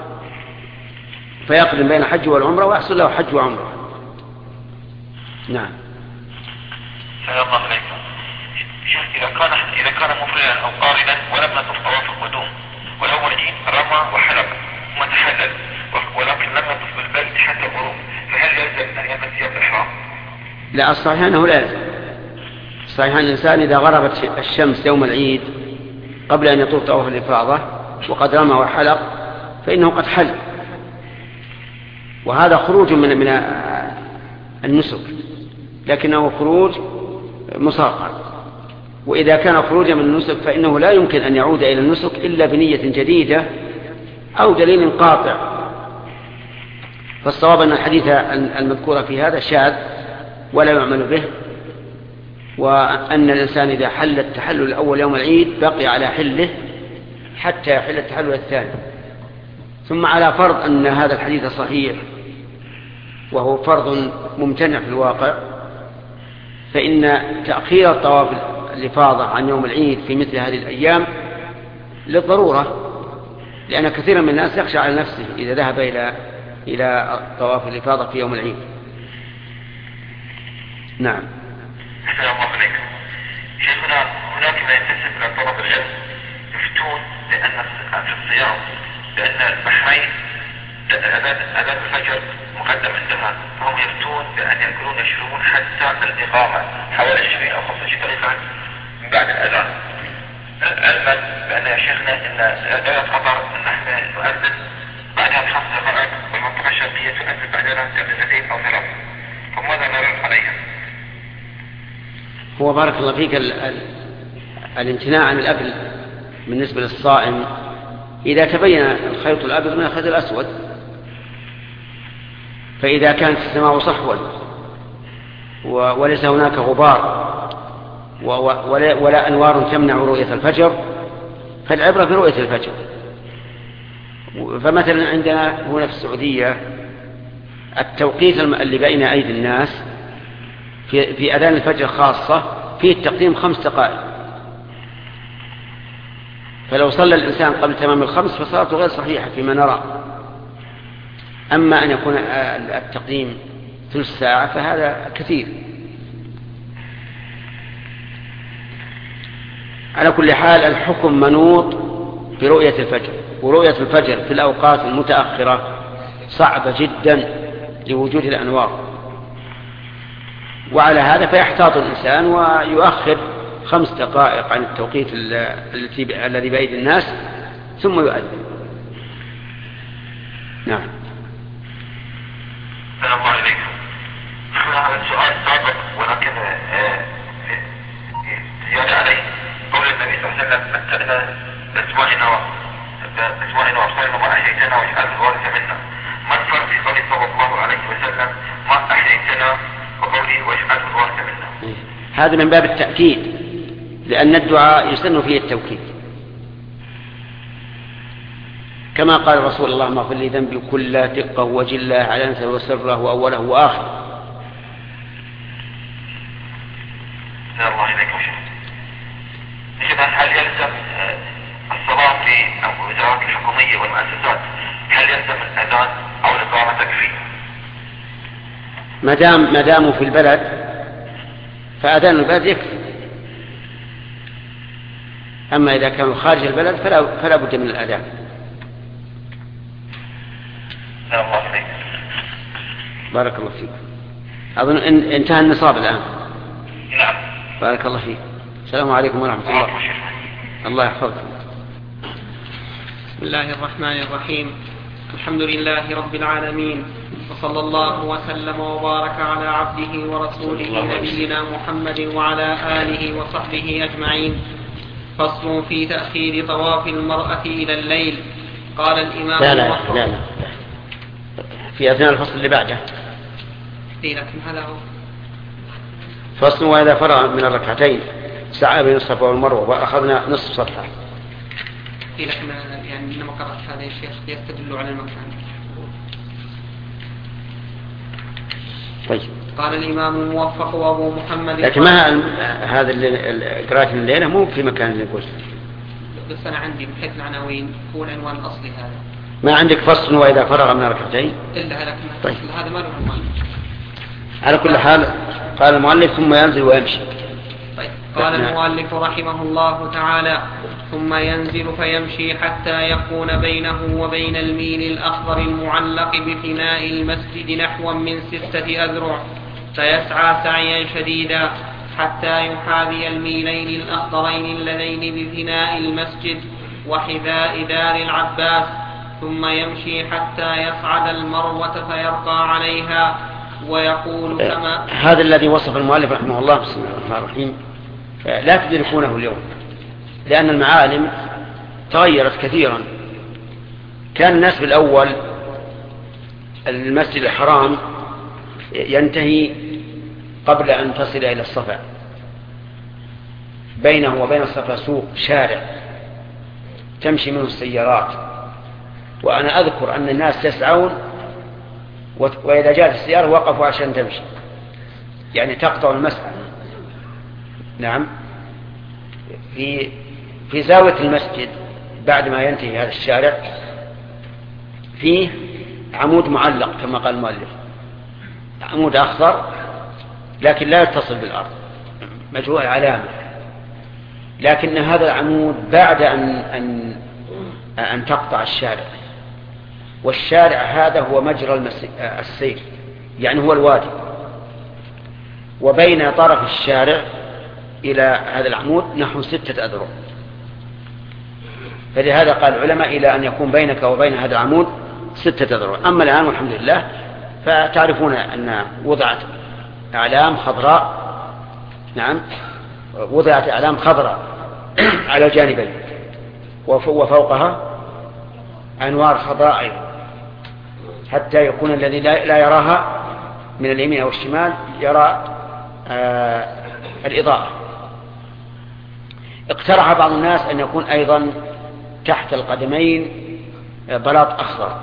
فيقرن بين الحج والعمرة ويحصل له حج وعمرة. نعم. الله عليكم. إذا كان مفردا أو قارنا ولم يطف طواف القدوم والأول عيد رمى وحلق ثم تحلل ولكن لم يطف بالبيت حتى الغروب، فهل يلزم أن يلبس ثياب الإحرام؟ لا، الصحيح أنه لا يلزم. الصحيح أن الإنسان إذا غربت الشمس يوم العيد قبل أن يطوف طواف الإفاضة وقد رمى وحلق فإنه قد حل، وهذا خروج من النسك، لكنه خروج مصغر. وإذا كان خروجا من النسك فإنه لا يمكن أن يعود إلى النسك إلا بنية جديدة أو دليل قاطع. فالصواب أن الحديث المذكور في هذا شاذ ولا يعمل به، وأن الإنسان إذا حل التحلل الأول يوم العيد بقي على حله حتى يحل التحلل الثاني. ثم على فرض أن هذا الحديث صحيح وهو فرض ممتنع في الواقع، فإن تأخير الطواف الإفاضة عن يوم العيد في مثل هذه الأيام للضرورة، لأن كثيرا من الناس يخشى على نفسه إذا ذهب إلى طواف الإفاضة في يوم العيد. نعم. السلام عليكم. شيخنا، هناك من ينتسب إلى طلب العلم يفتون بأن في الصيام بأن البحرين أذان الفجر مقدم عندها، فهم يفتون بأن يأكلون ويشربون حتى الإقامة حوالي 20 أو 25 دقيقة من بعد الأذان، علما بأن يا شيخنا إن لا خطر أن احنا نؤذن بعدها ب5 دقائق والمنطقة الشرقية تؤذن بعدها ب2 أو 3، فماذا نرد عليها؟ هو بارك الله فيك الامتناع عن الأكل بالنسبة للصائم إذا تبين الخيط الأبيض من الخيط الأسود، فإذا كانت السماء صحوا وليس هناك غبار ولا أنوار تمنع رؤية الفجر فالعبرة برؤية الفجر. فمثلا عندنا هنا في السعودية التوقيت اللي بين أيدي الناس في أذان الفجر خاصة فيه التقديم 5 دقائق، فلو صلى الإنسان قبل تمام 5 فصلاته غير صحيحة فيما نرى. أما أن يكون التقديم ثلث ساعة فهذا كثير. على كل حال الحكم منوط برؤية الفجر، ورؤية الفجر في الأوقات المتأخرة صعبة جدا لوجود الأنوار، وعلى هذا فيحتاط الإنسان ويؤخر 5 دقائق عن التوقيت الذي بأيدي الناس ثم يؤذن. نعم. السلام عليكم. هذا السؤال سابق ولكن زيادة عليه قول النبي صلى الله عليه وسلم متعنا بأسمائنا وأبصارنا ما أحييتنا واجعله الوارث منا. ما الفرق في قوله صلى الله عليه وسلم ما أحييتنا وقوله واجعله الوارث منا؟ هذا من باب التأكيد، لأن الدعاء يسن فيه التوكيد، كما قال رسول الله ما اغفر لي ذنبي كله دقه وجله علانيته وسره وأوله وآخره. الله إليكم شيخ. هل يلزم الصلاة في الوزارات الحكومية والمؤسسات هل يلزم الأذان أو الإقامة تكفي؟ ما داموا في البلد فأذان البلد يكفي، أما إذا كانوا خارج البلد فلا بد من الأذان. بارك الله فيك. أظن انتهى النصاب الآن. نعم. بارك الله فيك. السلام عليكم ورحمة الله. الله يحفظكم. بسم الله الرحمن الرحيم. الحمد لله رب العالمين، وصلى الله وسلم وبارك على عبده ورسوله نبينا محمد وعلى آله وصحبه أجمعين. فصل في تأخير طواف المرأة إلى الليل. قال الإمام لا في أثناء الفصل اللي بعده. لكن هذا هو فصل وإذا فرغ من الركعتين سعى بين الصفا والمروة وأخذنا نصف صفحة. لكن يعني لما قرأت هذا الشيخ يستدل على المكان. طيب. قال الإمام الموفق وأبو محمد. لكن ما هذا قراءة الليلة مو في مكان اللي قلت. بس أنا عندي بحيث العناوين هو العنوان الأصلي هذا. ما عندك فصل وإذا فرغ من الركعتين؟ إلا لكن طيب. هذا ما له عنوان. على كل حال قال المؤلف ثم ينزل ويمشي. طيب. قال المؤلف رحمه الله تعالى ثم ينزل فيمشي حتى يكون بينه وبين الميل الأخضر المعلق بفناء المسجد نحو من 6 أذرع، فيسعى سعيا شديدا حتى يحاذي الميلين الأخضرين اللذين بفناء المسجد وحذاء دار العباس، ثم يمشي حتى يصعد المروة فيرقى عليها ويقول كما هذا الذي وصف المؤلف رحمه الله. بسم الله الرحمن الرحيم. لا تدركونه اليوم لأن المعالم تغيرت كثيرا. كان الناس بالأول المسجد الحرام ينتهي قبل أن تصل إلى الصفا، بينه وبين الصفا سوق شارع تمشي منه السيارات، وأنا أذكر أن الناس يسعون وإذا جاءت السيارة وقفوا عشان تمشي، يعني تقطع المسعى. نعم. في زاوية المسجد بعد ما ينتهي هذا الشارع فيه عمود معلق كما قال المؤلف، عمود أخضر لكن لا يتصل بالأرض، مجهول علامة، لكن هذا العمود بعد أن تقطع الشارع، والشارع هذا هو مجرى السير، يعني هو الوادي، وبين طرف الشارع إلى هذا العمود نحو 6 أذرع. فلهذا قال العلماء إلى أن يكون بينك وبين هذا العمود 6 أذرع. أما الآن والحمد لله فتعرفون أن وضعت أعلام خضراء. نعم، وضعت أعلام خضراء على الجانبين وفوقها أنوار خضراء أيضا، حتى يكون الذي لا يراها من اليمين أو الشمال يرى الإضاءة. اقترح بعض الناس أن يكون أيضا تحت القدمين بلاط أخضر،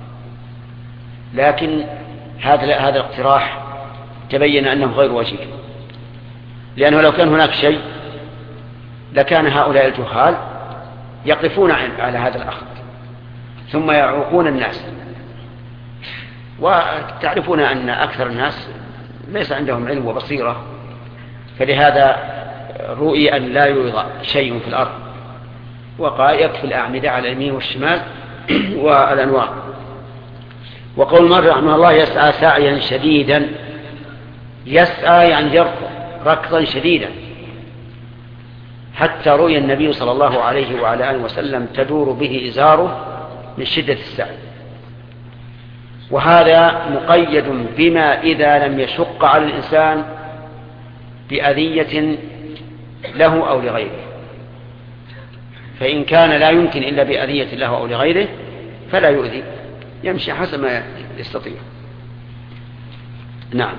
لكن هذا الاقتراح تبين أنه غير وجيه، لأنه لو كان هناك شيء لكان هؤلاء الجهال يقفون على هذا الأخضر ثم يعوقون الناس، وتعرفون أن أكثر الناس ليس عندهم علم وبصيرة، فلهذا رؤي أن لا يوضع شيء في الأرض، وقال يكفي الأعمدة على اليمين والشمال والأنوار. وقول المرء رحمه الله يسعى سعيا شديدا، يسعى يعني يركض ركضا شديدا، حتى رؤي النبي صلى الله عليه وعلى آله وسلم تدور به إزاره من شدة السعي. وهذا مقيد بما إذا لم يشق على الإنسان بأذية له أو لغيره، فإن كان لا يمكن إلا بأذية له أو لغيره فلا يؤذي، يمشي حسب ما يستطيع. نعم.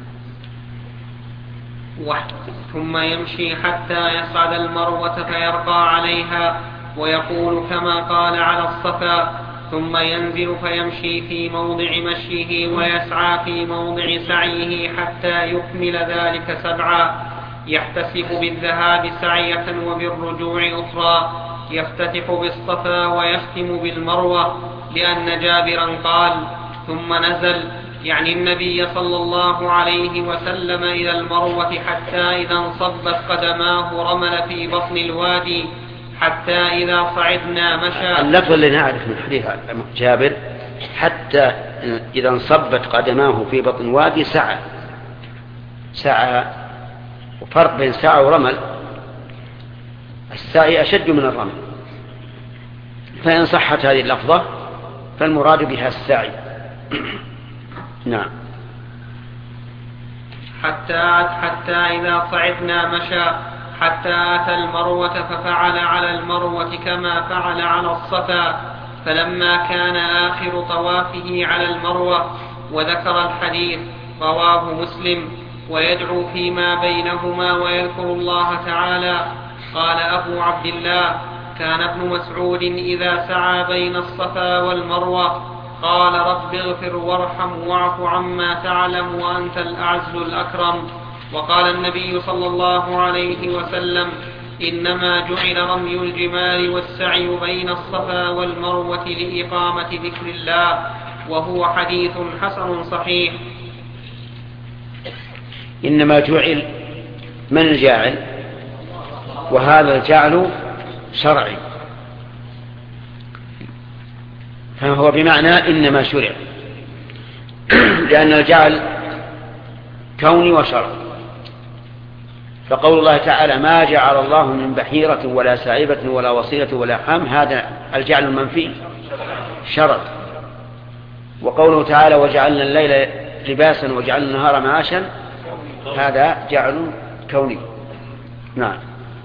ثم يمشي حتى يصعد المروة فيرقى عليها ويقول كما قال على الصفا، ثم ينزل فيمشي في موضع مشيه ويسعى في موضع سعيه حتى يكمل ذلك 7، يحتسب بالذهاب سعية وبالرجوع أخرى، يفتتح بالصفا ويختم بالمروة، لأن جابرا قال ثم نزل، يعني النبي صلى الله عليه وسلم إلى المروة حتى إذا انصبت قدماه رمل في بطن الوادي حتى إذا صعدنا مشى. اللفظ اللي نعرف من حديث جابر حتى إذا انصبت قدماه في بطن الوادي سعى، وفرق بين سعى ورمل، السعي أشد من الرمل، فإن صحت هذه اللفظة فالمراد بها السعي. نعم. حتى إذا صعدنا مشى، حتى أتى المروة ففعل على المروة كما فعل على الصفا، فلما كان آخر طوافه على المروة وذكر الحديث رواه مسلم ويدعو فيما بينهما ويذكر الله تعالى. قال أبو عبد الله: كان ابن مسعود إذا سعى بين الصفا والمروة قال: رب اغفر وارحم واعف عما تعلم وأنت الأعز الأكرم. وقال النبي صلى الله عليه وسلم: إنما جعل رمي الجمال والسعي بين الصفا والمروة لإقامة ذكر الله، وهو حديث حسن صحيح. إنما جعل، من الجاعل؟ وهذا الجعل شرعي، فهو بمعنى إنما شرع، لأن الجعل كوني وشرعي. فقول الله تعالى: ما جعل الله من بحيرة ولا سائبة ولا وصيلة ولا حام، هذا الجعل المنفي شرع. وقوله تعالى: وجعلنا الليل لباسا وجعلنا النهار معاشا، هذا جعل كوني. نعم.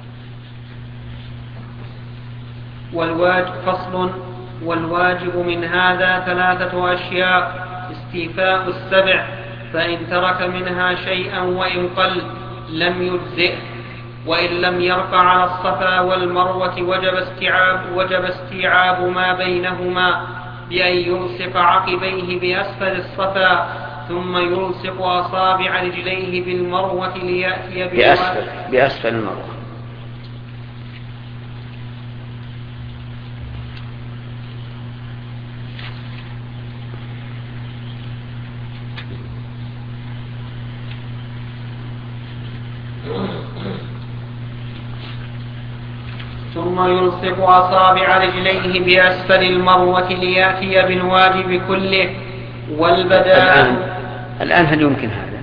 فصل: والواجب من هذا 3 أشياء: استيفاء السبع، فإن ترك منها شيئا وإن قل لم يجزئه، وإن لم يرفع على الصفا والمروة وجب استيعاب ما بينهما بأن يلصق عقبيه بأسفل الصفا، ثم يلصق أصابع رجليه بالمروة ليأتي بأسفل المروة. ثم يلصق أصابع رجليه بأسفل المروة ليأتي بالواجب كله. الآن هل يمكن هذا؟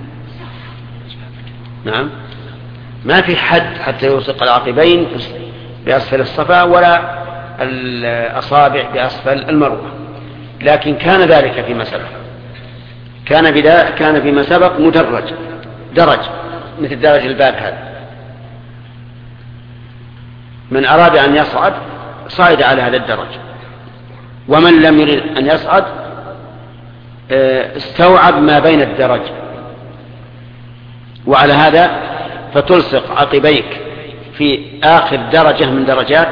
نعم، ما في حد حتى يلصق العقبين بأسفل الصفا ولا الأصابع بأسفل المروة، لكن كان ذلك فيما سبق، كان فيما سبق درج مثل درج الباب هذا، من أراد أن يصعد صعد على هذا الدرج، ومن لم يرد أن يصعد استوعب ما بين الدرج. وعلى هذا فتلصق عقبيك في آخر درجة من درجات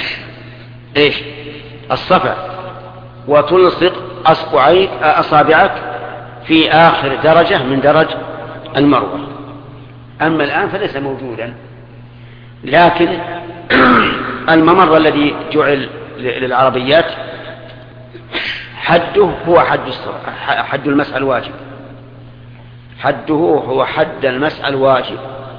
الصفا، وتلصق أصابعك في آخر درجة من درج المروة. أما الآن فليس موجودا، لكن الممر الذي جعل للعربيات حده هو حد المسح الواجب، حده هو حد المسح الواجب.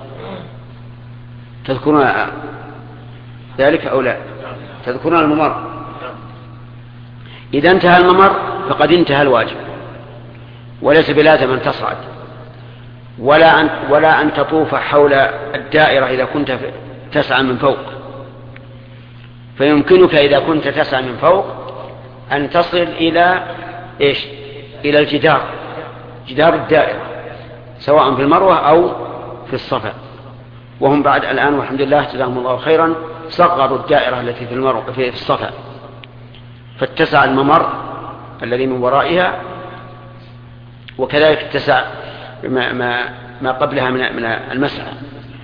تذكرون ذلك أو لا؟ تذكرون الممر؟ إذا انتهى الممر فقد انتهى الواجب، وليس بلازم أن تصعد ولا أن تطوف حول الدائرة إذا كنت تسعى من فوق. فيمكنك إذا كنت تسعى من فوق أن تصل إلى إلى جدار الدائرة، سواء في المروة أو في الصفا. وهم بعد الآن والحمد لله جزاهم الله خيرا صغروا الدائرة التي في المروة في الصفا، فاتسع الممر الذي من ورائها، وكذلك اتسع ما قبلها من المسعى.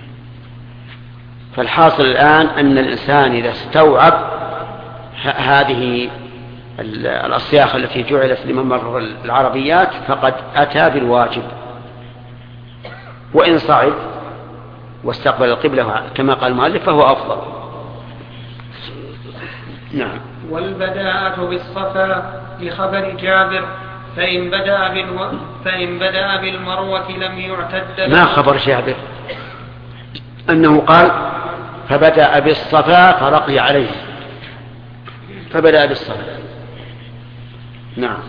فالحاصل الآن أن الإنسان إذا استوعب هذه الأصياخ التي جعلت لممر العربيات فقد أتى بالواجب. وإن صعد واستقبل القبلة كما قال المؤلف فهو أفضل. نعم. والبداءة بالصفا لخبر جابر: فإن بدأ بالمروة لم يعتد. ما خبر جابر؟ أنه قال: فبدأ بالصفا فرقي عليه، فبدأ بالصفا. نعم.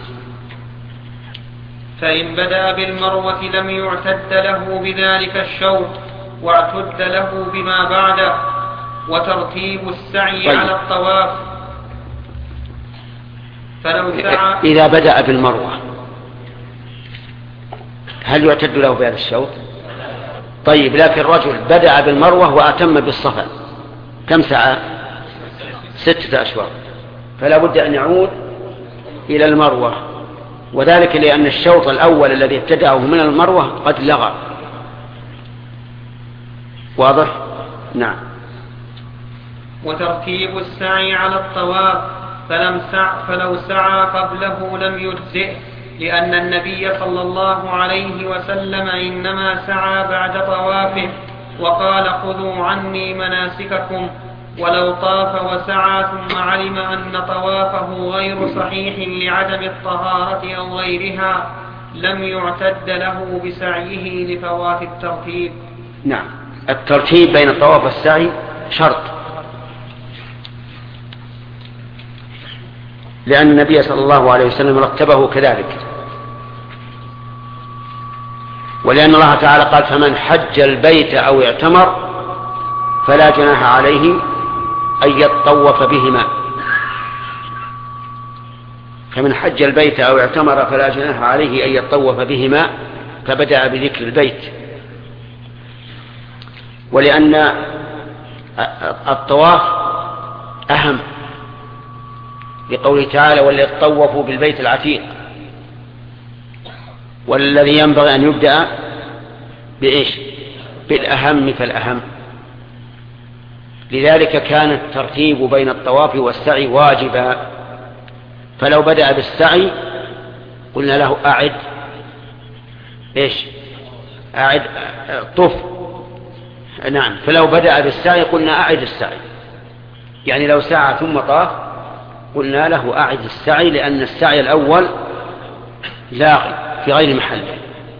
فإن بدأ بالمروة لم يعتد له بذلك الشوط، واعتد له بما بعده. وترتيب السعي على الطواف، فلو سعى إذا بدأ بالمروة هل يعتد له بهذا الشوط؟ طيب، لكن الرجل بدأ بالمروة وأتم بالصفا، كم سعى؟ 6 أشواط، فلا بد أن يعود إلى المروة، وذلك لأن الشوط الأول الذي ابتدأه من المروة قد لغى. واضح؟ نعم. وترتيب السعي على الطواف، فلو سعى قبله لم يجزئ، لأن النبي صلى الله عليه وسلم إنما سعى بعد طوافه، وقال خذوا عني مناسككم. ولو طاف وسعى ثم علم أن طوافه غير صحيح لعدم الطهارة أو غيرها لم يعتد له بسعيه لفوات الترتيب. نعم، الترتيب بين الطواف والسعي شرط، لأن النبي صلى الله عليه وسلم رتبه كذلك، ولأن الله تعالى قال فمن حج البيت أو اعتمر فلا جناح عليه أن يطوف بهما. فمن حج البيت أو اعتمر فلا جناح عليه أن يطوف بهما، فبدأ بذكر البيت، ولأن الطواف أهم، لقوله تعالى وليطوفوا بالبيت العتيق، والذي ينبغي أن يبدأ بإيش؟ بالأهم فالأهم. لذلك كان الترتيب بين الطواف والسعي واجبا، فلو بدأ بالسعي قلنا له أعد إيش؟ أعد طف. نعم، فلو بدأ بالسعي قلنا أعد السعي، يعني لو سعى ثم طاف قلنا له أعد السعي، لأن السعي الأول لاغي في غير محله.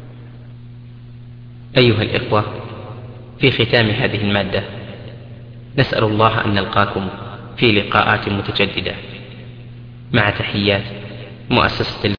أيها الإخوة، في ختام هذه المادة نسأل الله أن نلقاكم في لقاءات متجددة، مع تحيات مؤسسة